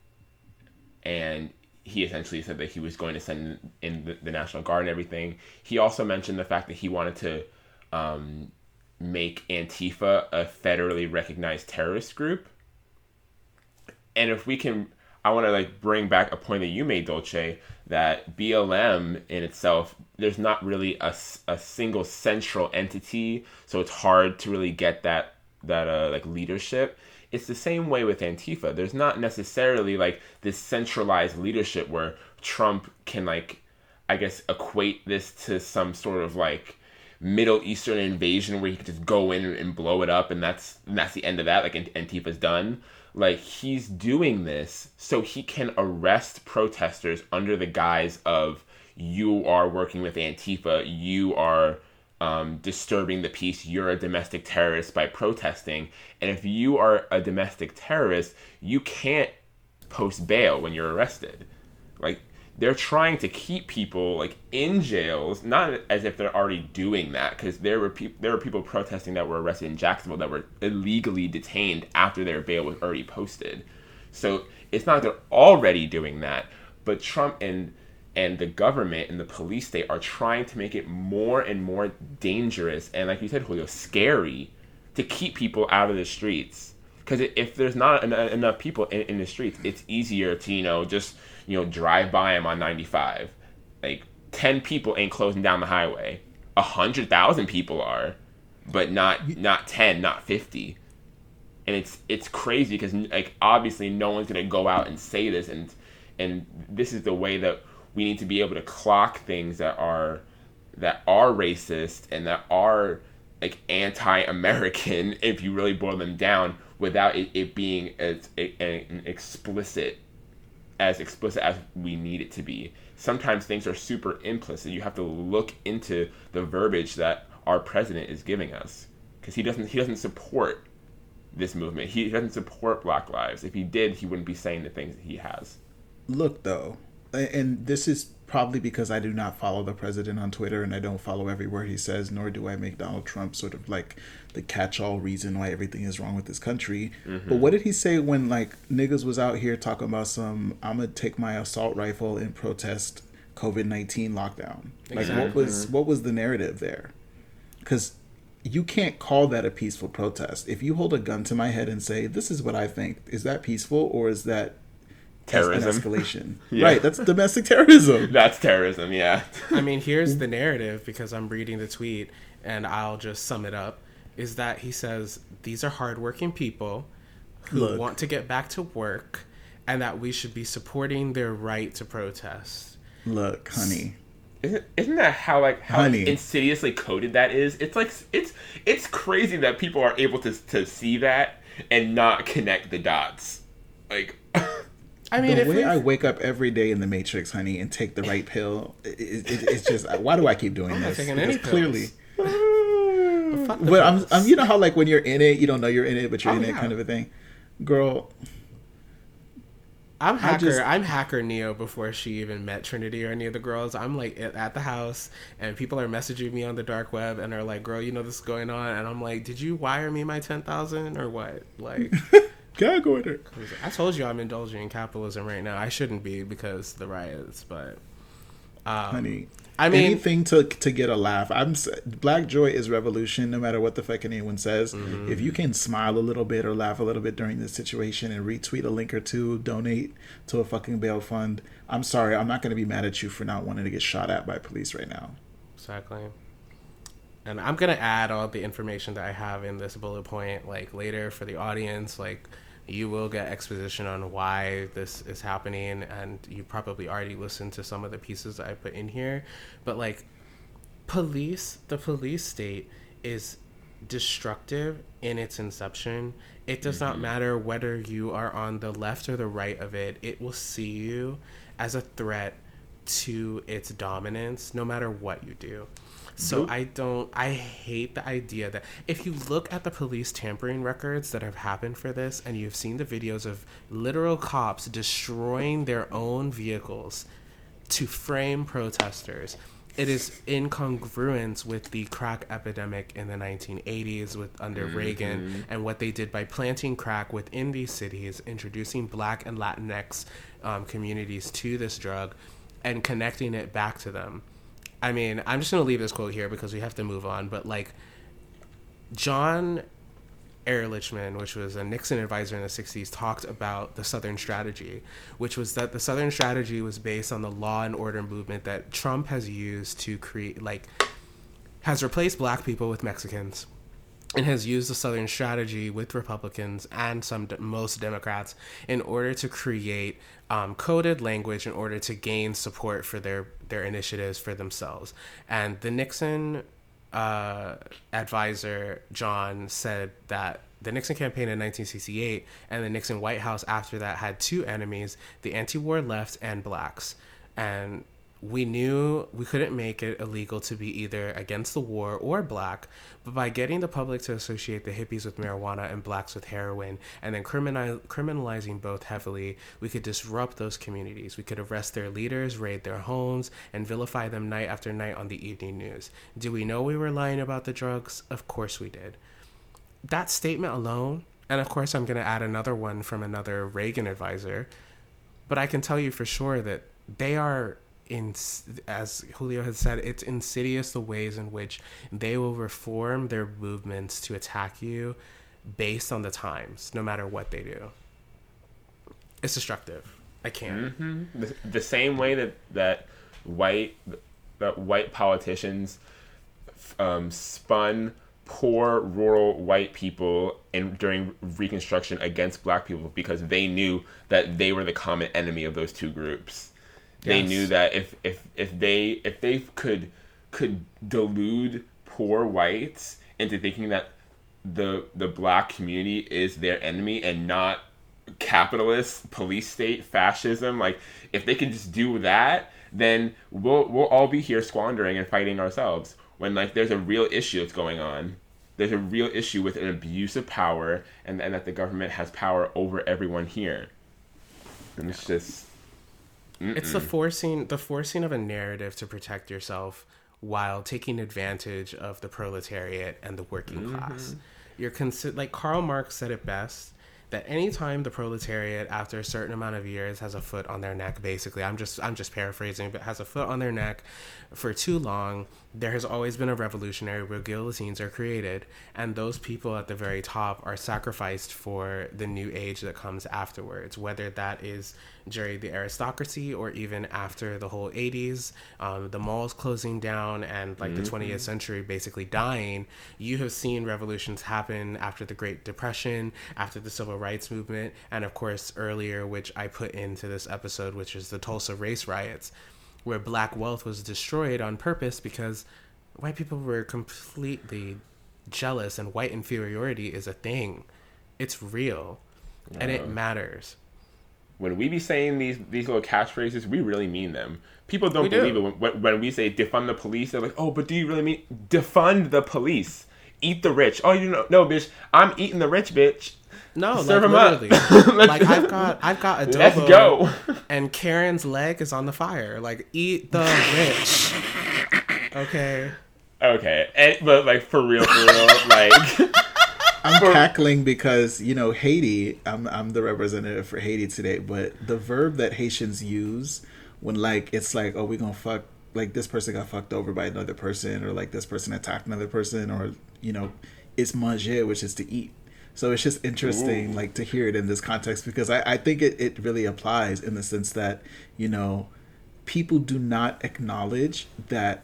S11: he essentially said that he was going to send in the National Guard and everything. He also mentioned the fact that he wanted to make Antifa a federally recognized terrorist group. And if we can, I want to bring back a point that you made, Dolce, that BLM in itself, there's not really a single central entity, so it's hard to really get that leadership. It's the same way with Antifa. There's not necessarily this centralized leadership where Trump can equate this to some sort of Middle Eastern invasion where he could just go in and blow it up and that's the end of that. Antifa's done. He's doing this so he can arrest protesters under the guise of, you are working with Antifa, you are disturbing the peace, you're a domestic terrorist by protesting. And if you are a domestic terrorist, you can't post bail when you're arrested. Like, they're trying to keep people like in jails, not as if they're already doing that, because there were people protesting that were arrested in Jacksonville that were illegally detained after their bail was already posted. So it's not like they're already doing that, but Trump and the government and the police state are trying to make it more and more dangerous and, like you said, Julio, scary to keep people out of the streets. Because if there's not enough people in the streets, it's easier to, just drive by them on 95. Like, 10 people ain't closing down the highway. 100,000 people are, but not 10, not 50. And it's crazy because, like, obviously no one's gonna go out and say this, and this is the way that we need to be able to clock things that are racist and that are like anti-American, if you really boil them down, without it being as explicit as we need it to be. Sometimes things are super implicit. You have to look into the verbiage that our president is giving us, because he doesn't support this movement. He doesn't support Black lives. If he did, he wouldn't be saying the things that he has.
S12: Look, though, and this is probably because I do not follow the president on Twitter and I don't follow every word he says, nor do I make Donald Trump sort of like the catch-all reason why everything is wrong with this country. Mm-hmm. But what did he say when like niggas was out here talking about I'm gonna take my assault rifle and protest COVID-19 lockdown? Exactly. Like what was the narrative there? Because you can't call that a peaceful protest. If you hold a gun to my head and say, this is what I think, is that peaceful or is that terrorism? An escalation? Yeah. Right, that's domestic terrorism.
S11: That's terrorism, yeah.
S10: I mean, here's the narrative, because I'm reading the tweet and I'll just sum it up, is that he says these are hardworking people who want to get back to work and that we should be supporting their right to protest.
S12: Look, honey.
S11: Isn't that how insidiously coded that is? It's like it's crazy that people are able to see that and not connect the dots. Like,
S12: I mean, the way I wake up every day in the Matrix, honey, and take the right pill, it's just, why do I keep doing this?
S10: I'm not taking any pills. Clearly.
S12: But I'm you know how like when you're in it, you don't know you're in it, but you're in it, kind of a thing, girl.
S10: I'm hacker Neo before she even met Trinity or any of the girls. I'm like at the house and people are messaging me on the dark web and are like, girl, you know this is going on, and I'm like, did you wire me my 10,000 or what? Like,
S12: gag order.
S10: I told you I'm indulging in capitalism right now. I shouldn't be because the riots, but
S12: honey, I mean, anything to get a laugh. Black joy is revolution, no matter what the fuck anyone says. Mm-hmm. If you can smile a little bit or laugh a little bit during this situation and retweet a link or two, donate to a fucking bail fund, I'm sorry, I'm not going to be mad at you for not wanting to get shot at by police right now.
S10: Exactly. And I'm going to add all the information that I have in this bullet point, like, later for the audience. Like, you will get exposition on why this is happening, and you probably already listened to some of the pieces that I put in here. But, like, the police state is destructive in its inception. It does not matter whether you are on the left or the right of it. It will see you as a threat to its dominance, no matter what you do. So I hate the idea that if you look at the police tampering records that have happened for this, and you've seen the videos of literal cops destroying their own vehicles to frame protesters, it is incongruent with the crack epidemic in the 1980s under Reagan, and what they did by planting crack within these cities, introducing Black and Latinx communities to this drug and connecting it back to them. I mean, I'm just going to leave this quote here because we have to move on. But, like, John Ehrlichman, which was a Nixon advisor in the 60s, talked about the Southern strategy, which was that the Southern strategy was based on the law and order movement that Trump has used to create, like, has replaced Black people with Mexicans, and has used the Southern strategy with Republicans and most Democrats in order to create coded language in order to gain support for their initiatives for themselves. And the Nixon advisor, John, said that the Nixon campaign in 1968 and the Nixon White House after that had two enemies, the anti-war left and Blacks. And We knew we couldn't make it illegal to be either against the war or black, but by getting the public to associate the hippies with marijuana and blacks with heroin, and then criminalizing both heavily, we could disrupt those communities. We could arrest their leaders, raid their homes, and vilify them night after night on the evening news. Do we know we were lying about the drugs? Of course we did. That statement alone, and of course I'm going to add another one from another Reagan advisor, but I can tell you for sure that they are... as Julio has said, it's insidious the ways in which they will reform their movements to attack you based on the times, no matter what they do. It's destructive. I can't.
S11: Mm-hmm. The same way that white politicians spun poor rural white people during Reconstruction against black people because they knew that they were the common enemy of those two groups. They knew that if they could delude poor whites into thinking that the black community is their enemy and not capitalist police state fascism, like if they can just do that, then we'll all be here squandering and fighting ourselves. When like there's a real issue that's going on, there's a real issue with an abuse of power, and that the government has power over everyone here, and it's just. Mm-mm.
S10: It's the forcing of a narrative to protect yourself while taking advantage of the proletariat and the working class. You're like Karl Marx said it best, that anytime the proletariat after a certain amount of years has a foot on their neck, basically, I'm just paraphrasing, but has a foot on their neck for too long, there has always been a revolutionary where guillotines are created, and those people at the very top are sacrificed for the new age that comes afterwards, whether that is during the aristocracy or even after the whole 80s, the malls closing down and like the 20th century basically dying. You have seen revolutions happen after the Great Depression, after the Civil Rights Movement, and of course earlier, which I put into this episode, which is the Tulsa race riots, where black wealth was destroyed on purpose because white people were completely jealous, and white inferiority is a thing. It's real, and it matters.
S11: When we be saying these little catchphrases, we really mean them. People don't believe it when we say defund the police. They're like, oh, but do you really mean defund the police? Eat the rich. Oh, you know, no, bitch. I'm eating the rich, bitch.
S10: No,
S11: serve them
S10: literally.
S11: up.
S10: Like I've got adobo.
S11: Let's go.
S10: And Karen's leg is on the fire. Like, eat the rich. Okay.
S11: But like for real, like.
S12: I'm cackling because, you know, Haiti, I'm the representative for Haiti today, but the verb that Haitians use when, like, it's like, oh, we gonna fuck, like, this person got fucked over by another person, or like this person attacked another person, or, you know, it's manger, which is to eat. So it's just interesting, like, to hear it in this context, because I think it really applies in the sense that, you know, people do not acknowledge that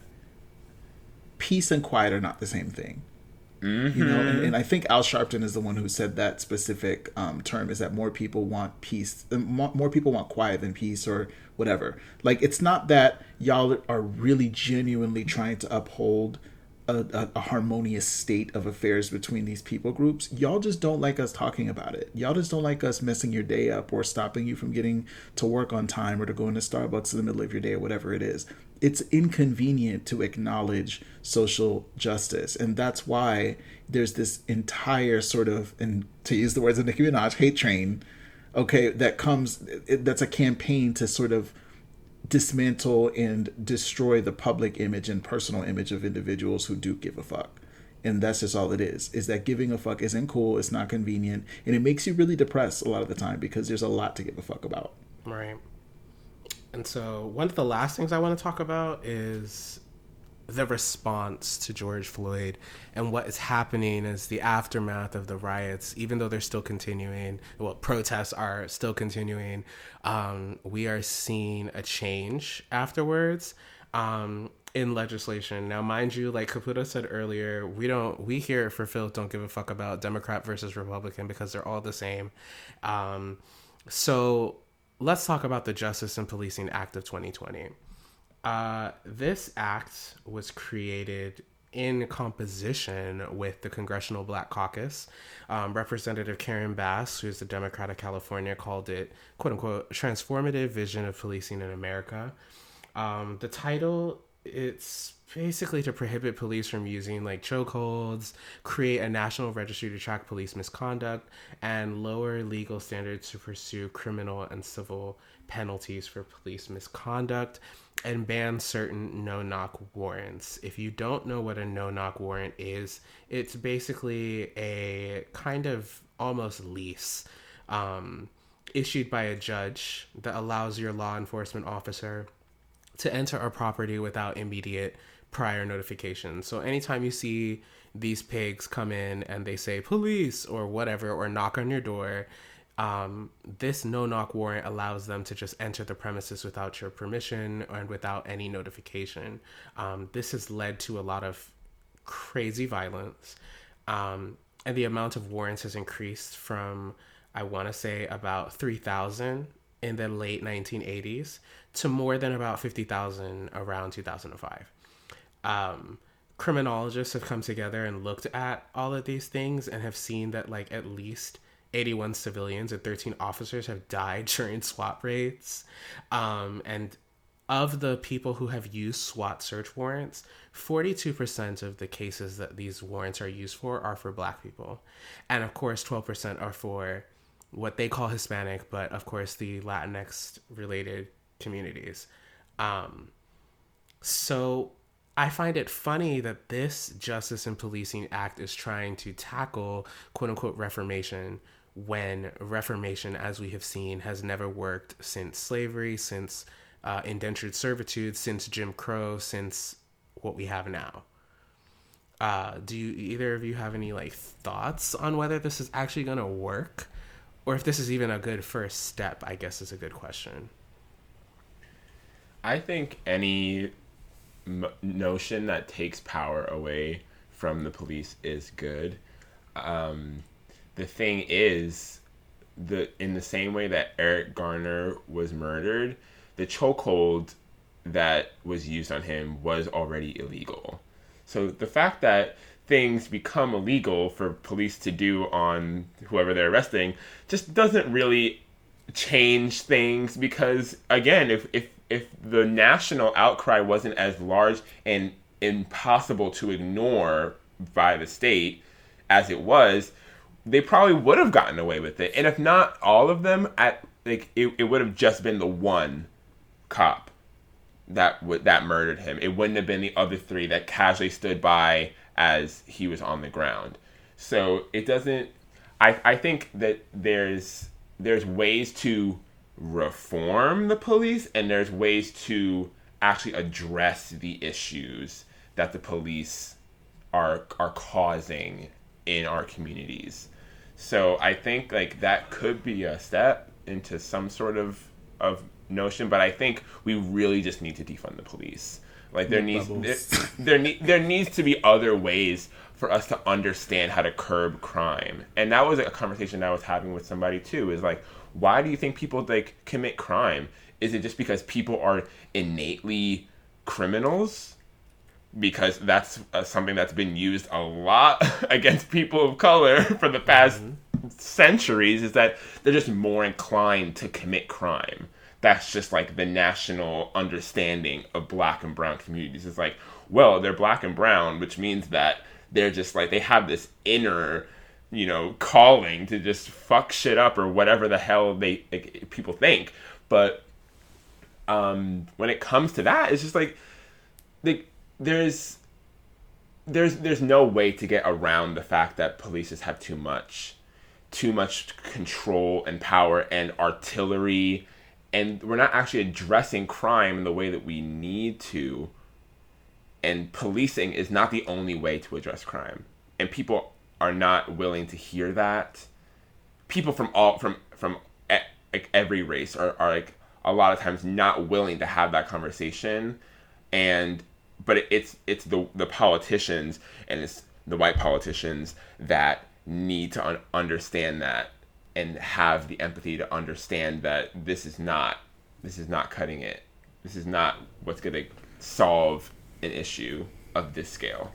S12: peace and quiet are not the same thing. You know, and I think Al Sharpton is the one who said that specific term, is that more people want peace, more people want quiet than peace, or whatever. Like, it's not that y'all are really genuinely trying to uphold a harmonious state of affairs between these people groups. Y'all just don't like us talking about it. Y'all just don't like us messing your day up or stopping you from getting to work on time or to go into Starbucks in the middle of your day or whatever it is. It's inconvenient to acknowledge social justice. And that's why there's this entire sort of, and to use the words of Nicki Minaj, hate train, okay, that comes, that's a campaign to sort of dismantle and destroy the public image and personal image of individuals who do give a fuck. And that's just all it is that giving a fuck isn't cool, it's not convenient, and it makes you really depressed a lot of the time because there's a lot to give a fuck about.
S10: Right. And so one of the last things I want to talk about is the response to George Floyd and what is happening as the aftermath of the riots. Even though they're still continuing, protests are still continuing, we are seeing a change afterwards in legislation. Now, mind you, like Caputo said earlier, we here for Filth don't give a fuck about Democrat versus Republican because they're all the same. So let's talk about the Justice and Policing Act of 2020. This act was created in composition with the Congressional Black Caucus. Representative Karen Bass, who's the Democrat of California, called it, quote unquote, transformative vision of policing in America. The title, it's basically to prohibit police from using like chokeholds, create a national registry to track police misconduct, and lower legal standards to pursue criminal and civil penalties for police misconduct, and ban certain no-knock warrants. If you don't know what a no-knock warrant is, it's basically a kind of almost lease issued by a judge that allows your law enforcement officer to enter a property without immediate prior notification. So anytime you see these pigs come in and they say police or whatever, or knock on your door, this no-knock warrant allows them to just enter the premises without your permission and without any notification. This has led to a lot of crazy violence. And the amount of warrants has increased from, I want to say, about 3,000 in the late 1980s to more than about 50,000 around 2005. Criminologists have come together and looked at all of these things and have seen that like at least 81 civilians and 13 officers have died during SWAT raids. And of the people who have used SWAT search warrants, 42% of the cases that these warrants are used for are for Black people. And of course, 12% are for what they call Hispanic, but of course the Latinx related communities. So I find it funny that this Justice and Policing Act is trying to tackle quote unquote reformation, when reformation, as we have seen, has never worked since slavery, since indentured servitude, since Jim Crow, since what we have now. Do either of you have any like thoughts on whether this is actually going to work, or if this is even a good first step? I guess is a good question.
S11: I think any notion that takes power away from the police is good. The thing is, in the same way that Eric Garner was murdered, the chokehold that was used on him was already illegal. So the fact that things become illegal for police to do on whoever they're arresting just doesn't really change things, because again, if the national outcry wasn't as large and impossible to ignore by the state as it was, they probably would have gotten away with it. And if not all of them, it would have just been the one cop that murdered him. It wouldn't have been the other three that casually stood by as he was on the ground. So it doesn't. I think that there's ways to reform the police, and there's ways to actually address the issues that the police are causing in our communities. So I think like that could be a step into some sort of notion, but I think we really just need to defund the police. Like there needs to be other ways for us to understand how to curb crime. And that was a conversation I was having with somebody too, is like, why do you think people like commit crime? Is it just because people are innately criminals? Because that's something that's been used a lot against people of color for the past centuries, is that they're just more inclined to commit crime. That's just like the national understanding of Black and brown communities. It's like, well, they're Black and brown, which means that they're just like, they have this inner, calling to just fuck shit up or whatever the hell people think. But when it comes to that, it's just like there's no way to get around the fact that police just have too much control and power and artillery, and we're not actually addressing crime in the way that we need to. And policing is not the only way to address crime, and people are not willing to hear that. People from every race are like a lot of times not willing to have that conversation, but it's the politicians, and it's the white politicians that need to understand that and have the empathy to understand that this is not cutting it. This is not what's going to solve an issue of this scale.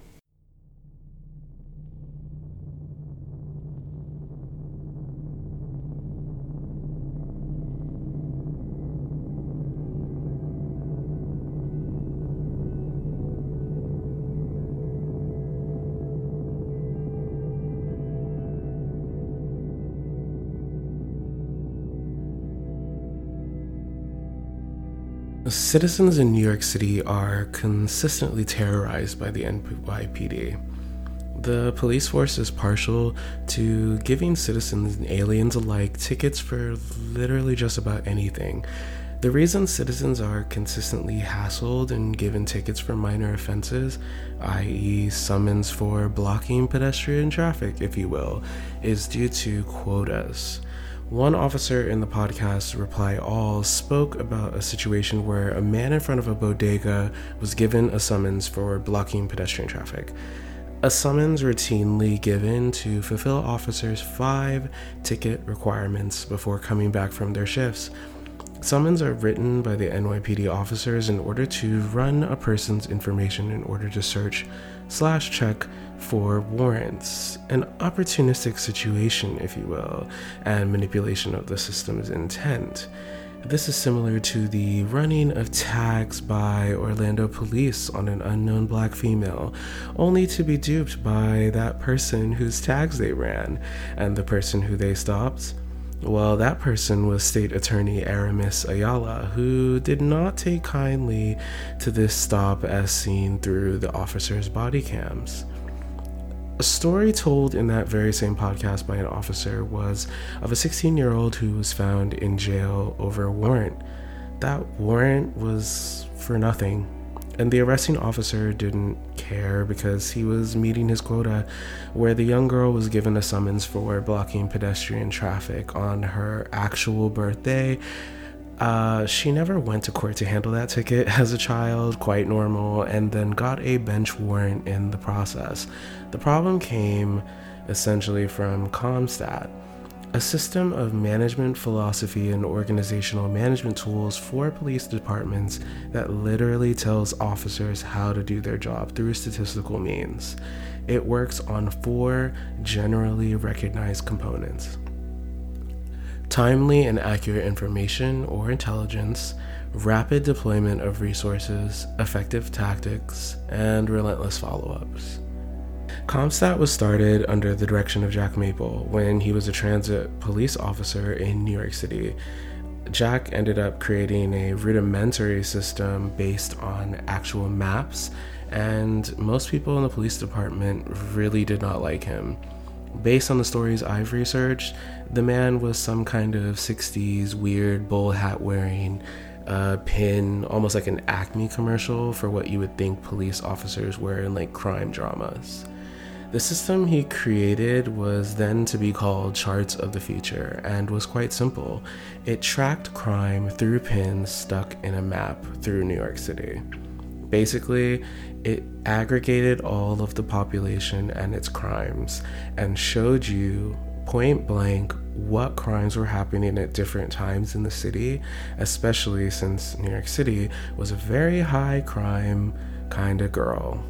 S10: Citizens in New York City are consistently terrorized by the NYPD. The police force is partial to giving citizens and aliens alike tickets for literally just about anything. The reason citizens are consistently hassled and given tickets for minor offenses, i.e. summons for blocking pedestrian traffic, if you will, is due to quotas. One officer in the podcast Reply All spoke about a situation where a man in front of a bodega was given a summons for blocking pedestrian traffic. A summons routinely given to fulfill officers' 5 ticket requirements before coming back from their shifts. Summons are written by the NYPD officers in order to run a person's information in order to search/check for warrants, an opportunistic situation, if you will, and manipulation of the system's intent. This is similar to the running of tags by Orlando police on an unknown black female, only to be duped by that person whose tags they ran, and the person who they stopped. Well, that person was State Attorney Aramis Ayala, who did not take kindly to this stop as seen through the officer's body cams. A story told in that very same podcast by an officer was of a 16-year-old who was found in jail over a warrant. That warrant was for nothing, and the arresting officer didn't care because he was meeting his quota, where the young girl was given a summons for blocking pedestrian traffic on her actual birthday. She never went to court to handle that ticket as a child, quite normal, and then got a bench warrant in the process. The problem came essentially from CompStat, a system of management philosophy and organizational management tools for police departments that literally tells officers how to do their job through statistical means. It works on 4 generally recognized components: timely and accurate information or intelligence, rapid deployment of resources, effective tactics, and relentless follow-ups. CompStat was started under the direction of Jack Maple when he was a transit police officer in New York City. Jack ended up creating a rudimentary system based on actual maps, and most people in the police department really did not like him. Based on the stories I've researched, the man was some kind of 60s weird bull hat wearing pin, almost like an Acme commercial for what you would think police officers wear in like crime dramas. The system he created was then to be called Charts of the Future and was quite simple. It tracked crime through pins stuck in a map through New York City. Basically, it aggregated all of the population and its crimes and showed you point blank what crimes were happening at different times in the city, especially since New York City was a very high crime kind of girl.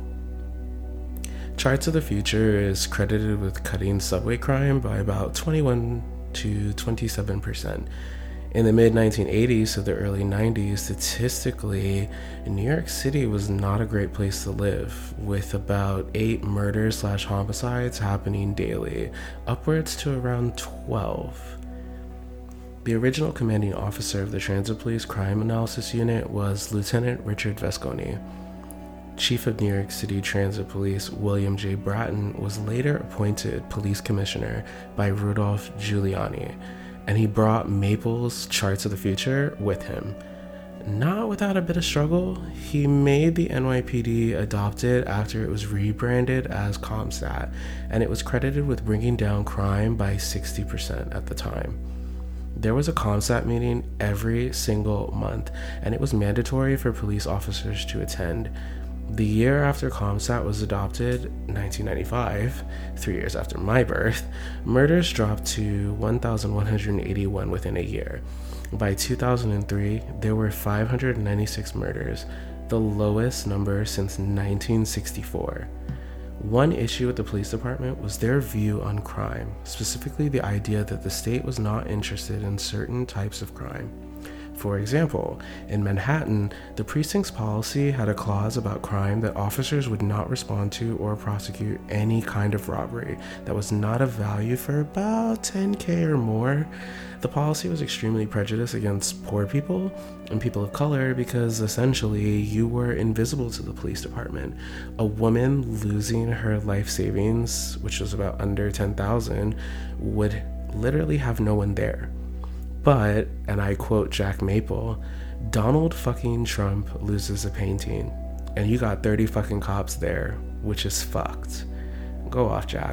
S10: Charts of the Future is credited with cutting subway crime by about 21 to 27%. In the mid-1980s to the early 90s, statistically, New York City was not a great place to live, with about 8 murders/homicides happening daily, upwards to around 12. The original commanding officer of the Transit Police Crime Analysis Unit was Lieutenant Richard Vesconi. Chief of New York City Transit Police William J. Bratton was later appointed police commissioner by Rudolph Giuliani, and he brought Maple's Charts of the Future with him. Not without a bit of struggle, he made the NYPD adopt it after it was rebranded as CompStat, and it was credited with bringing down crime by 60% at the time. There was a CompStat meeting every single month, and it was mandatory for police officers to attend. The year after CompStat was adopted, 1995, 3 years after my birth, murders dropped to 1,181 within a year. By 2003, there were 596 murders, the lowest number since 1964. One issue with the police department was their view on crime, specifically the idea that the state was not interested in certain types of crime. For example, in Manhattan, the precinct's policy had a clause about crime that officers would not respond to or prosecute any kind of robbery that was not of value for about $10K or more. The policy was extremely prejudiced against poor people and people of color because essentially you were invisible to the police department. A woman losing her life savings, which was about under $10,000, would literally have no one there. But, and I quote Jack Maple, Donald fucking Trump loses a painting, and you got 30 fucking cops there, which is fucked. Go off, Jack.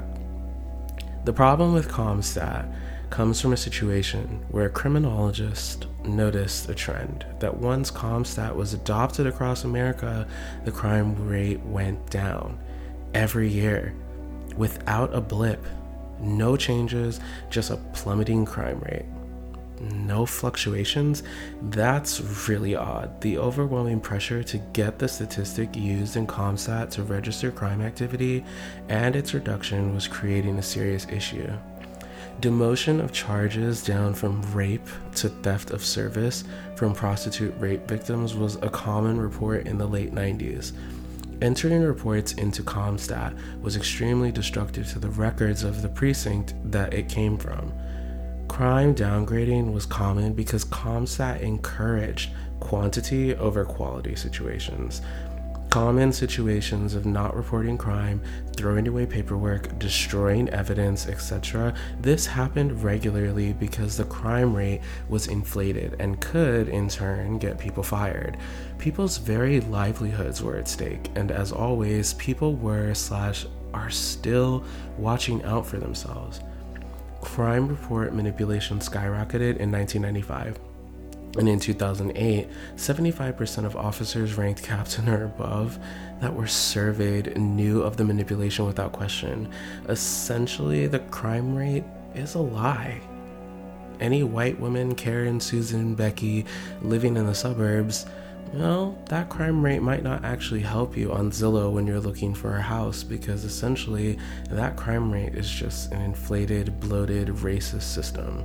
S10: The problem with CompStat comes from a situation where a criminologist noticed a trend that once CompStat was adopted across America, the crime rate went down every year without a blip. No changes, just a plummeting crime rate. No fluctuations? That's really odd. The overwhelming pressure to get the statistic used in CompStat to register crime activity and its reduction was creating a serious issue. Demotion of charges down from rape to theft of service from prostitute rape victims was a common report in the late 90s. Entering reports into CompStat was extremely destructive to the records of the precinct that it came from. Crime downgrading was common because CompStat encouraged quantity over quality situations. Common situations of not reporting crime, throwing away paperwork, destroying evidence, etc. This happened regularly because the crime rate was inflated and could, in turn, get people fired. People's very livelihoods were at stake, and as always, people were/are still watching out for themselves. Crime report manipulation skyrocketed in 1995. And in 2008, 75% of officers ranked captain or above that were surveyed knew of the manipulation without question. Essentially, the crime rate is a lie. Any white woman, Karen, Susan, Becky, living in the suburbs, well, that crime rate might not actually help you on Zillow when you're looking for a house because essentially that crime rate is just an inflated, bloated, racist system.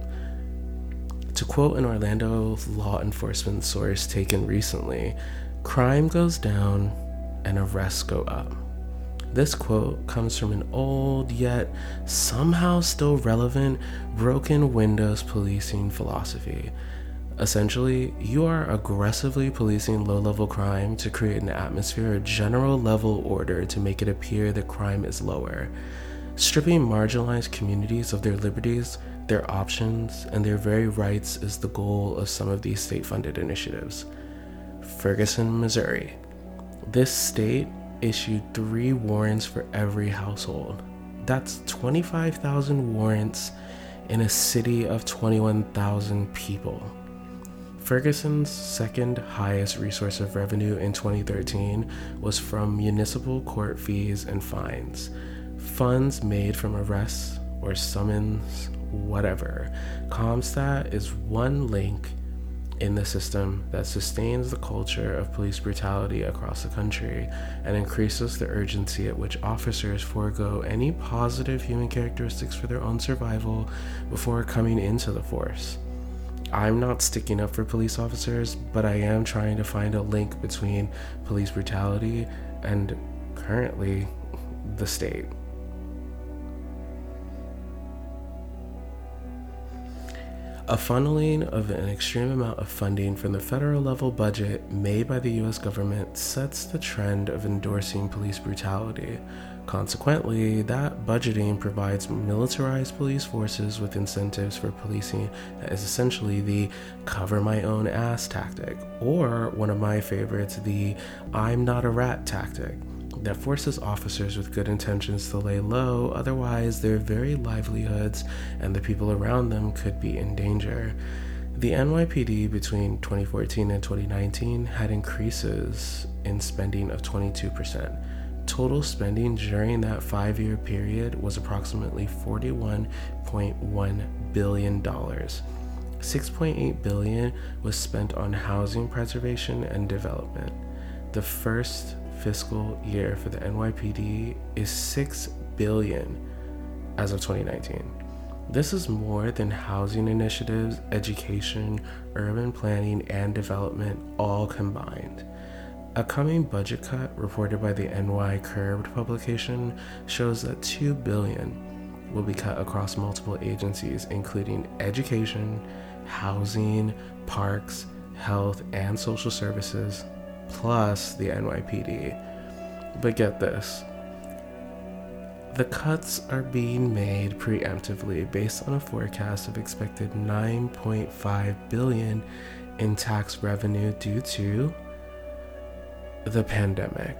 S10: To quote an Orlando law enforcement source taken recently, crime goes down and arrests go up. This quote comes from an old yet somehow still relevant broken windows policing philosophy. Essentially, you are aggressively policing low-level crime to create an atmosphere of general level order to make it appear that crime is lower. Stripping marginalized communities of their liberties, their options, and their very rights is the goal of some of these state-funded initiatives. Ferguson, Missouri. This state issued 3 warrants for every household. That's 25,000 warrants in a city of 21,000 people. Ferguson's second highest resource of revenue in 2013 was from municipal court fees and fines. Funds made from arrests or summons, whatever. CompStat is one link in the system that sustains the culture of police brutality across the country and increases the urgency at which officers forego any positive human characteristics for their own survival before coming into the force. I'm not sticking up for police officers, but I am trying to find a link between police brutality and, currently, the state. A funneling of an extreme amount of funding from the federal level budget made by the US government sets the trend of endorsing police brutality. Consequently, that budgeting provides militarized police forces with incentives for policing that is essentially the cover my own ass tactic, or one of my favorites, the I'm not a rat tactic, that forces officers with good intentions to lay low, otherwise their very livelihoods and the people around them could be in danger. The NYPD between 2014 and 2019 had increases in spending of 22%. Total spending during that 5-year period was approximately $41.1 billion. $6.8 billion was spent on housing preservation and development. The first fiscal year for the NYPD is $6 billion as of 2019. This is more than housing initiatives, education, urban planning, and development all combined. A coming budget cut reported by the NY Curbed publication shows that $2 billion will be cut across multiple agencies, including education, housing, parks, health, and social services, plus the NYPD. But get this. The cuts are being made preemptively based on a forecast of expected $9.5 billion in tax revenue due to the pandemic.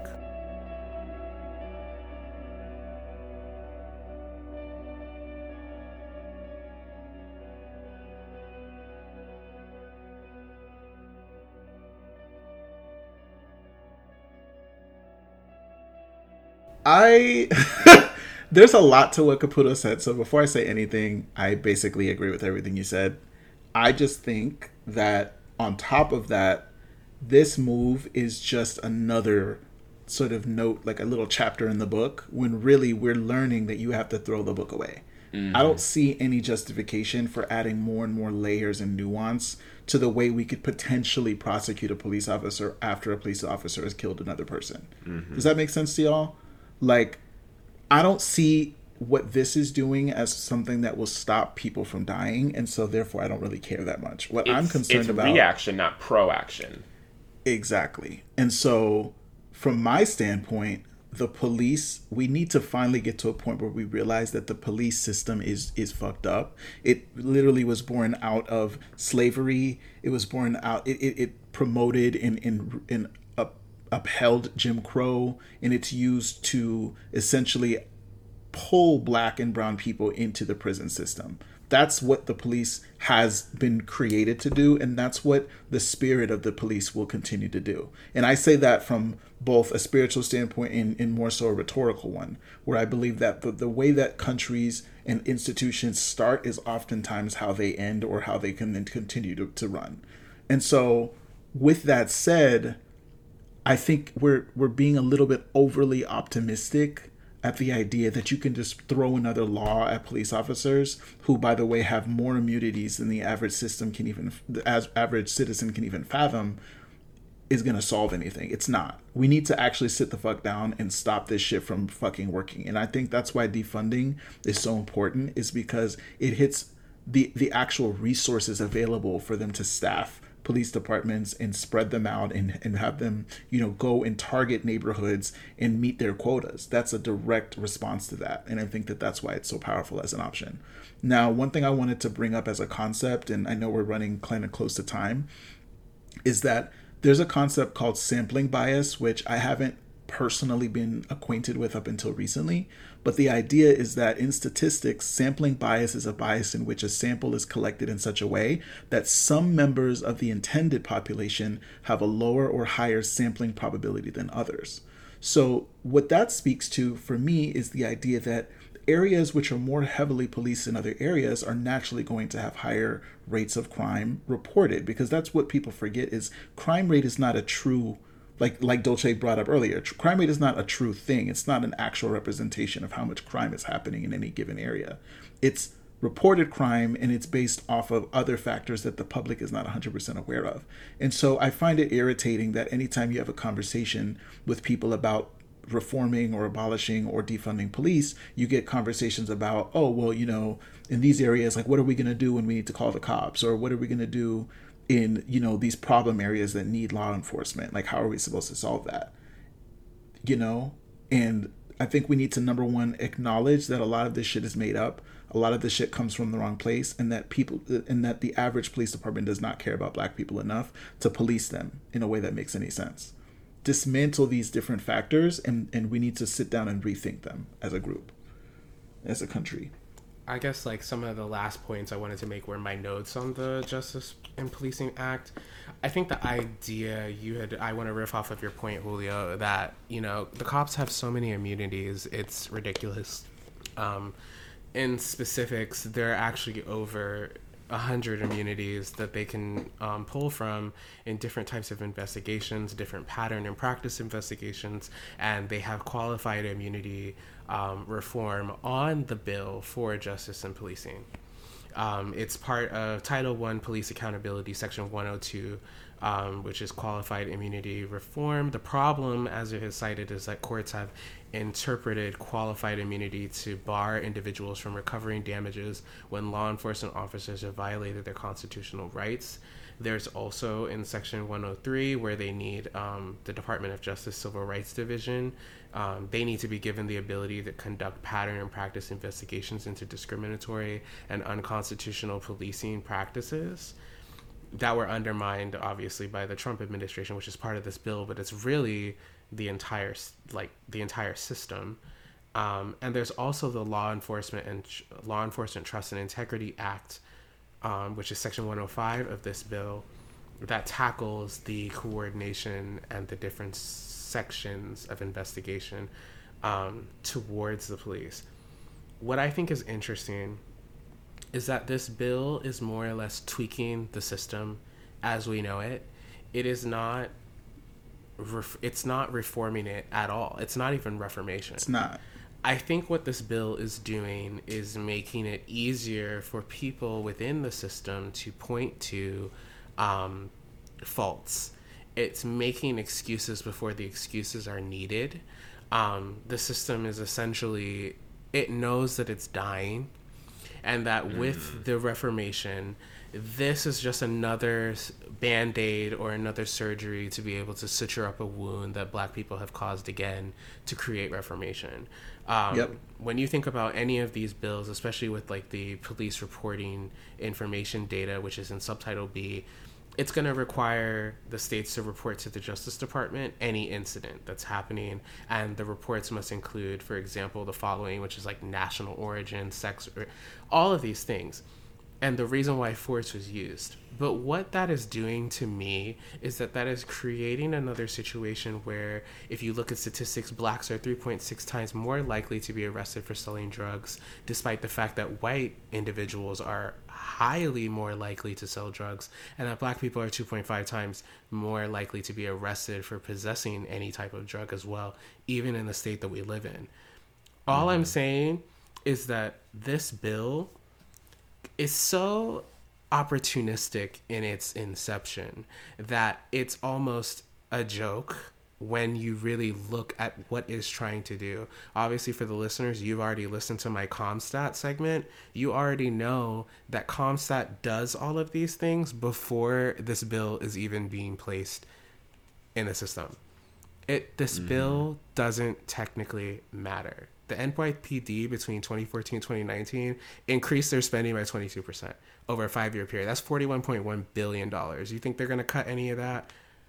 S12: There's a lot to what Caputo said, so before I say anything, I basically agree with everything you said. I just think that on top of that, this move is just another sort of note, like a little chapter in the book, when really we're learning that you have to throw the book away. Mm-hmm. I don't see any justification for adding more and more layers and nuance to the way we could potentially prosecute a police officer after a police officer has killed another person. Mm-hmm. Does that make sense to y'all? Like, I don't see what this is doing as something that will stop people from dying, and so therefore I don't really care that much. What I'm concerned about...
S11: It's reaction, not proaction.
S12: Exactly. And so, from my standpoint, the police, we need to finally get to a point where we realize that the police system is fucked up. It literally was born out of slavery. It was born out... It promoted and upheld Jim Crow, and it's used to essentially pull black and brown people into the prison system. That's what the police has been created to do, and that's what the spirit of the police will continue to do. And I say that from both a spiritual standpoint and more so a rhetorical one, where I believe that the way that countries and institutions start is oftentimes how they end or how they can then continue to run. And so with that said, I think we're being a little bit overly optimistic at the idea that you can just throw another law at police officers, who, by the way, have more immunities than the average citizen can even fathom, is going to solve anything. It's not. We need to actually sit the fuck down and stop this shit from fucking working. And I think that's why defunding is so important, is because it hits the actual resources available for them to staff police departments and spread them out and have them, go and target neighborhoods and meet their quotas. That's a direct response to that. And I think that that's why it's so powerful as an option. Now, one thing I wanted to bring up as a concept, and I know we're running kind of close to time, is that there's a concept called sampling bias, which I haven't personally been acquainted with up until recently. But the idea is that in statistics, sampling bias is a bias in which a sample is collected in such a way that some members of the intended population have a lower or higher sampling probability than others. So what that speaks to for me is the idea that areas which are more heavily policed than other areas are naturally going to have higher rates of crime reported, because that's what people forget, is crime rate is not a true, like Dolce brought up earlier, crime rate is not a true thing. It's not an actual representation of how much crime is happening in any given area. It's reported crime, and it's based off of other factors that the public is not 100% aware of. And so I find it irritating that anytime you have a conversation with people about reforming or abolishing or defunding police, you get conversations about, oh, well, in these areas, like, what are we going to do when we need to call the cops? Or what are we going to do in, these problem areas that need law enforcement? Like, how are we supposed to solve that? And I think we need to, number one, acknowledge that a lot of this shit is made up. A lot of this shit comes from the wrong place, and that the average police department does not care about black people enough to police them in a way that makes any sense. Dismantle these different factors, and we need to sit down and rethink them as a group, as a country.
S10: I guess some of the last points I wanted to make were my notes on the Justice and Policing Act. I think the idea I want to riff off of your point, Julio, that, the cops have so many immunities, it's ridiculous. In specifics, there are actually over 100 immunities that they can pull from in different types of investigations, different pattern and practice investigations, and they have qualified immunity reform on the bill for justice and policing. It's part of Title I Police Accountability, Section 102, which is qualified immunity reform. The problem, as it is cited, is that courts have interpreted qualified immunity to bar individuals from recovering damages when law enforcement officers have violated their constitutional rights. There's also in Section 103 where they need the Department of Justice Civil Rights Division. They need to be given the ability to conduct pattern and practice investigations into discriminatory and unconstitutional policing practices that were undermined, obviously, by the Trump administration, which is part of this bill, but it's really the entire system. And there's also the Law Enforcement Trust and Integrity Act, which is Section 105 of this bill, that tackles the coordination and the different sections of investigation towards the police. What I think is interesting is that this bill is more or less tweaking the system as we know it. It is not. It's not reforming it at all. It's not even reformation.
S12: It's not.
S10: I think what this bill is doing is making it easier for people within the system to point to faults. It's making excuses before the excuses are needed. The system is essentially, it knows that it's dying, and that with the reformation, this is just another Band-Aid or another surgery to be able to suture up a wound that Black people have caused again to create reformation. When you think about any of these bills, especially with like the police reporting information data, which is in Subtitle B, it's going to require the states to report to the Justice Department any incident that's happening, and the reports must include, for example, the following, which is like national origin, sex, all of these things, and the reason why force was used. But what that is doing to me is that is creating another situation where, if you look at statistics, Blacks are 3.6 times more likely to be arrested for selling drugs, despite the fact that white individuals are highly more likely to sell drugs, and that Black people are 2.5 times more likely to be arrested for possessing any type of drug as well, even in the state that we live in. All I'm saying is that this bill is so opportunistic in its inception that it's almost a joke when you really look at what it's trying to do. Obviously, for the listeners, you've already listened to my CompStat segment. You already know that CompStat does all of these things before this bill is even being placed in the system. This bill doesn't technically matter. The NYPD between 2014 and 2019 increased their spending by 22% over a 5-year period. That's $41.1 billion. You think they're going to cut any of that?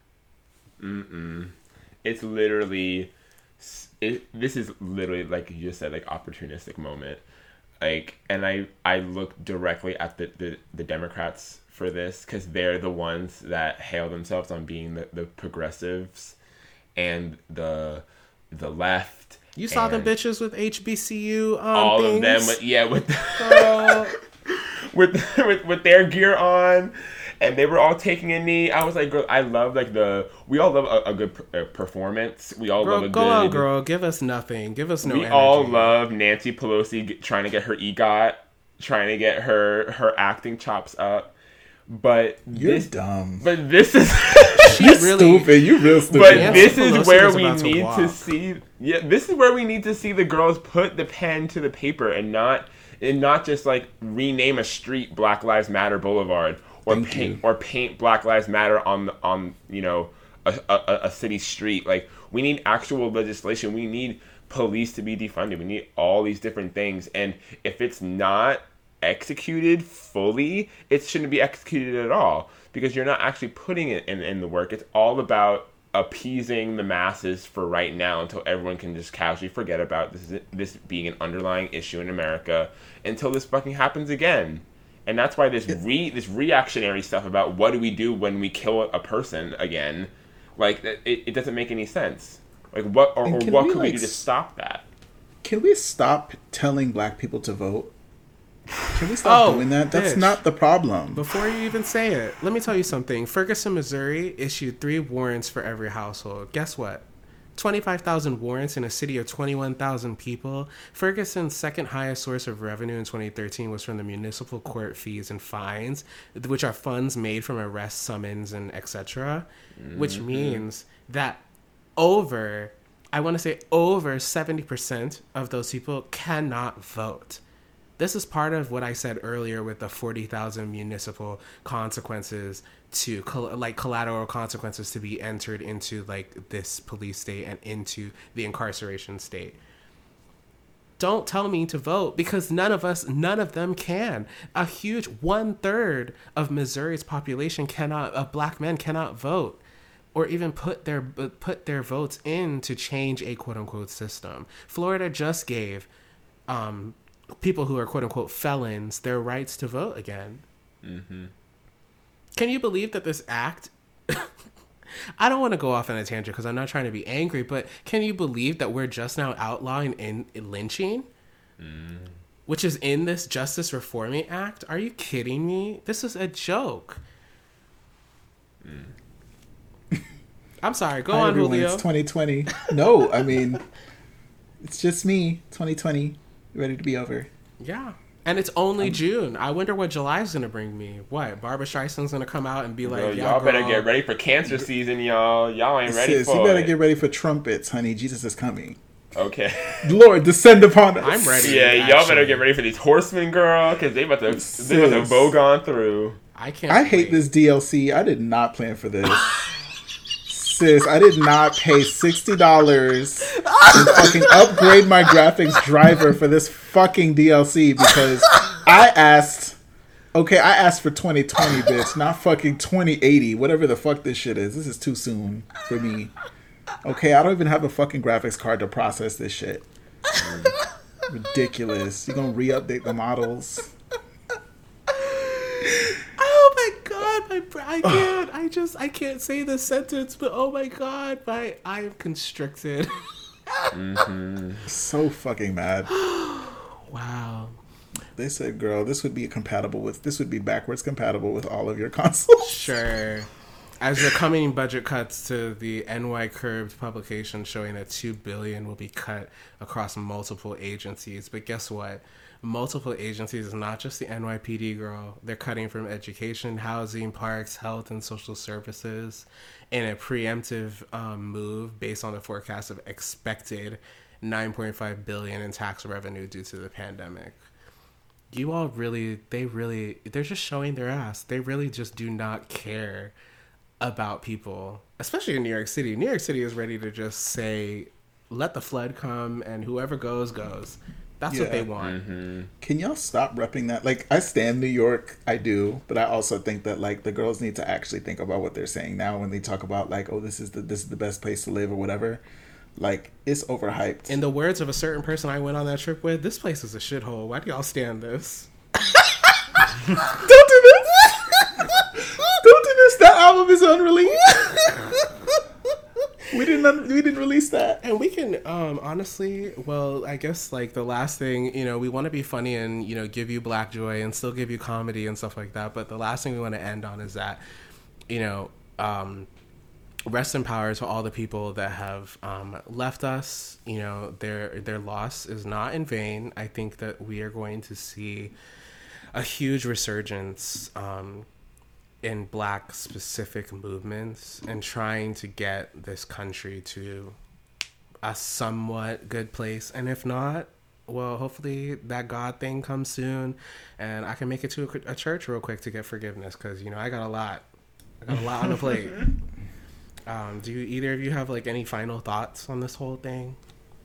S11: It's literally, this is literally, like you just said, like opportunistic moment. Like, and I look directly at the Democrats for this, because they're the ones that hail themselves on being the progressives and the left.
S10: You saw them bitches with HBCU
S11: all
S10: things.
S11: of them, with their gear on, and they were all taking a knee. I was like, girl, I love we all love a good performance. We all love a good.
S10: Go on, girl. Give us nothing. Give us no energy.
S11: We all love Nancy Pelosi trying to get her EGOT, trying to get her acting chops up. But
S12: you're dumb.
S11: But this is
S12: you're really stupid. You're real stupid.
S11: But this is where we need to see. Yeah, this is where we need to see the girls put the pen to the paper and not just like rename a street Black Lives Matter Boulevard or paint Black Lives Matter on a city street. Like, we need actual legislation. We need police to be defunded. We need all these different things. And if it's not executed fully, it shouldn't be executed at all, because you're not actually putting it in the work. It's all about appeasing the masses for right now until everyone can just casually forget about this being an underlying issue in America until this fucking happens again. And that's why this reactionary stuff about what do we do when we kill a person again, like, it doesn't make any sense. Like, what can we do to stop that?
S12: Can we stop telling Black people to vote? Can we stop doing that? That's
S10: bitch.
S12: not the problem.
S10: Before you even say it, let me tell you something. Ferguson, Missouri issued 3 warrants for every household. Guess what? 25,000 warrants in a city of 21,000 people. Ferguson's second highest source of revenue in 2013 was from the municipal court fees and fines, which are funds made from arrest summons and etc. Which means that over 70% of those people cannot vote. This is part of what I said earlier with the 40,000 municipal consequences to collateral consequences to be entered into like this police state and into the incarceration state. Don't tell me to vote because none of them can. A huge 1/3 of Missouri's population black men cannot vote or even put their votes in to change a quote unquote system. Florida just gave people who are quote unquote felons their rights to vote again. Mm-hmm. Can you believe that this act, I don't want to go off on a tangent because I'm not trying to be angry, but can you believe that we're just now outlawing in lynching, which is in this Justice Reforming Act? Are you kidding me? This is a joke. I'm sorry. Go on,
S12: everyone,
S10: Julio.
S12: It's 2020. No, I mean, it's just me. 2020. Ready to be over.
S10: Yeah. And it's only June. I wonder what July's going to bring me. What? Barbara Streisand's going to come out and be like,
S11: y'all better get ready for cancer season, y'all. Y'all ain't ready for
S12: you better get ready for trumpets, honey. Jesus is coming.
S11: Okay.
S12: Lord, descend upon us.
S10: I'm ready.
S11: Yeah, y'all better get ready for these horsemen, girl, because they about to vogue on through.
S10: I
S12: hate this DLC. I did not plan for this. Sis, I did not pay $60 and fucking upgrade my graphics driver for this fucking DLC because I asked for 2020, bitch, not fucking 2080, whatever the fuck this shit is. This is too soon for me. Okay, I don't even have a fucking graphics card to process this shit. Ridiculous. You gonna re-update the models?
S10: Oh my god, I can't say this sentence, but oh my god, I am constricted.
S12: So fucking mad.
S10: Wow.
S12: They said, girl, this would be backwards compatible with all of your consoles.
S10: Sure. As the coming budget cuts to the NY Curbed publication showing that $2 billion will be cut across multiple agencies. But guess what? Multiple agencies is not just the NYPD, girl. They're cutting from education, housing, parks, health, and social services in a preemptive move based on the forecast of expected $9.5 billion in tax revenue due to the pandemic. You all they're just showing their ass. They really just do not care about people, especially in New York City. New York City is ready to just say, let the flood come and whoever goes. That's what they want.
S12: Mm-hmm. Can y'all stop repping that? Like, I stand New York, I do, but I also think that like the girls need to actually think about what they're saying now when they talk about like, oh, this is the best place to live or whatever. Like, it's overhyped.
S10: In the words of a certain person I went on that trip with, this place is a shithole. Why do y'all stand this?
S12: Don't do this! Don't do this! That album is unreleased. We didn't release that.
S10: And we can honestly, well, I guess like the last thing, we want to be funny and give you black joy and still give you comedy and stuff like that, but the last thing we want to end on is that rest in power to all the people that have left us. Their loss is not in vain. I think that we are going to see a huge resurgence in black specific movements and trying to get this country to a somewhat good place. And if not, well, hopefully that God thing comes soon and I can make it to a church real quick to get forgiveness because, I got a lot on the plate. Do either of you have like any final thoughts on this whole thing?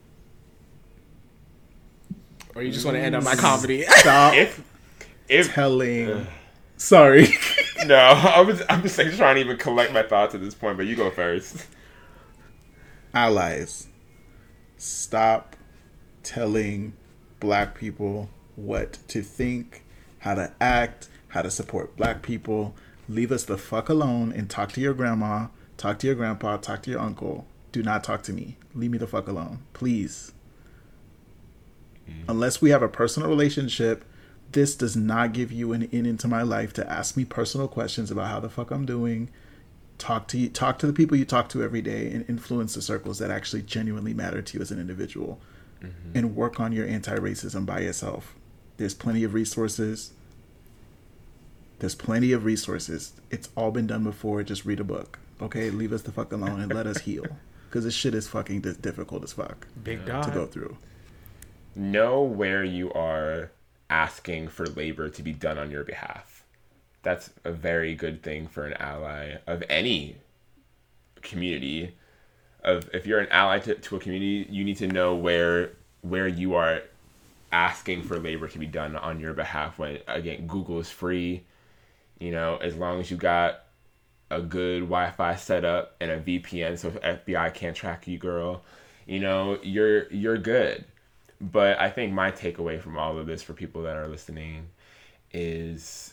S10: Or you just want to end on my comedy?
S12: Stop telling. Sorry.
S11: No, I'm just like trying to even collect my thoughts at this point, but you go first.
S12: Allies, stop telling black people what to think, how to act, how to support black people. Leave us the fuck alone and talk to your grandma, talk to your grandpa, talk to your uncle. Do not talk to me. Leave me the fuck alone, please. Unless we have a personal relationship This does not give you an in into my life to ask me personal questions about how the fuck I'm doing. Talk to the people you talk to every day and influence the circles that actually genuinely matter to you as an individual. And work on your anti-racism by yourself. There's plenty of resources. It's all been done before. Just read a book. Okay? Leave us the fuck alone and let us heal. Because this shit is fucking difficult as fuck.
S10: Big dog.
S12: To go through.
S11: Know where you are asking for labor to be done on your behalf. That's a very good thing for an ally of any community. If you're an ally to a community, you need to know where you are asking for labor to be done on your behalf. When, again, Google is free. You know, as long as you got a good Wi-Fi setup and a VPN, so if FBI can't track you, girl, you know, you're good. But I think my takeaway from all of this for people that are listening is,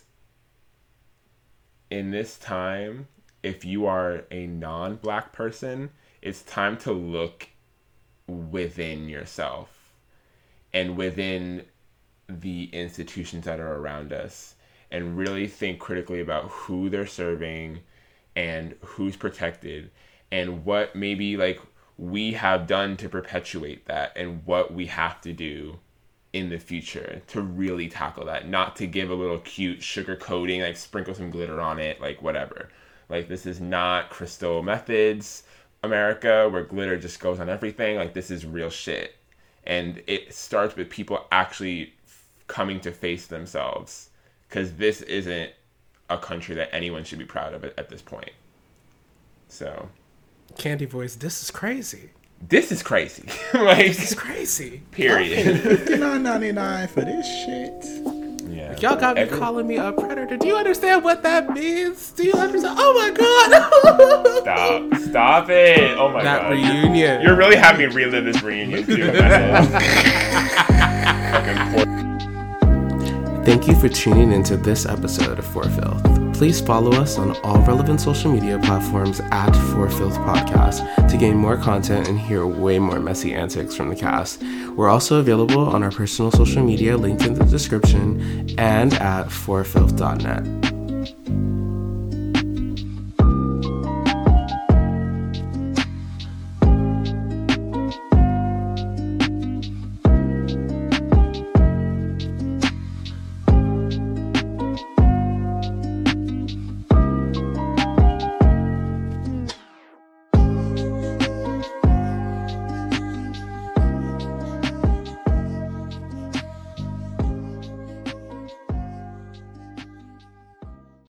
S11: in this time, if you are a non-Black person, it's time to look within yourself and within the institutions that are around us, and really think critically about who they're serving and who's protected, and what maybe like we have done to perpetuate that, and what we have to do in the future to really tackle that. Not to give a little cute sugar coating, like sprinkle some glitter on it, like whatever. Like, this is not Crystal Methods America where glitter just goes on everything. Like, this is real shit. And it starts with people actually coming to face themselves, because this isn't a country that anyone should be proud of at this point. So,
S10: Candy voice, this is crazy.
S11: This is crazy. Like,
S10: this is crazy.
S11: Period.
S12: $59.99 for this shit.
S11: Yeah.
S10: Like, y'all got me calling me a predator. Do you understand what that means? Do you understand? Oh my god.
S11: Stop it. Oh my god.
S10: That reunion.
S11: You're really having me relive this reunion too.
S10: Thank you for tuning into this episode of For Filth. Please follow us on all relevant social media platforms at For Filth Podcast to gain more content and hear way more messy antics from the cast. We're also available on our personal social media linked in the description and at forfilth.net.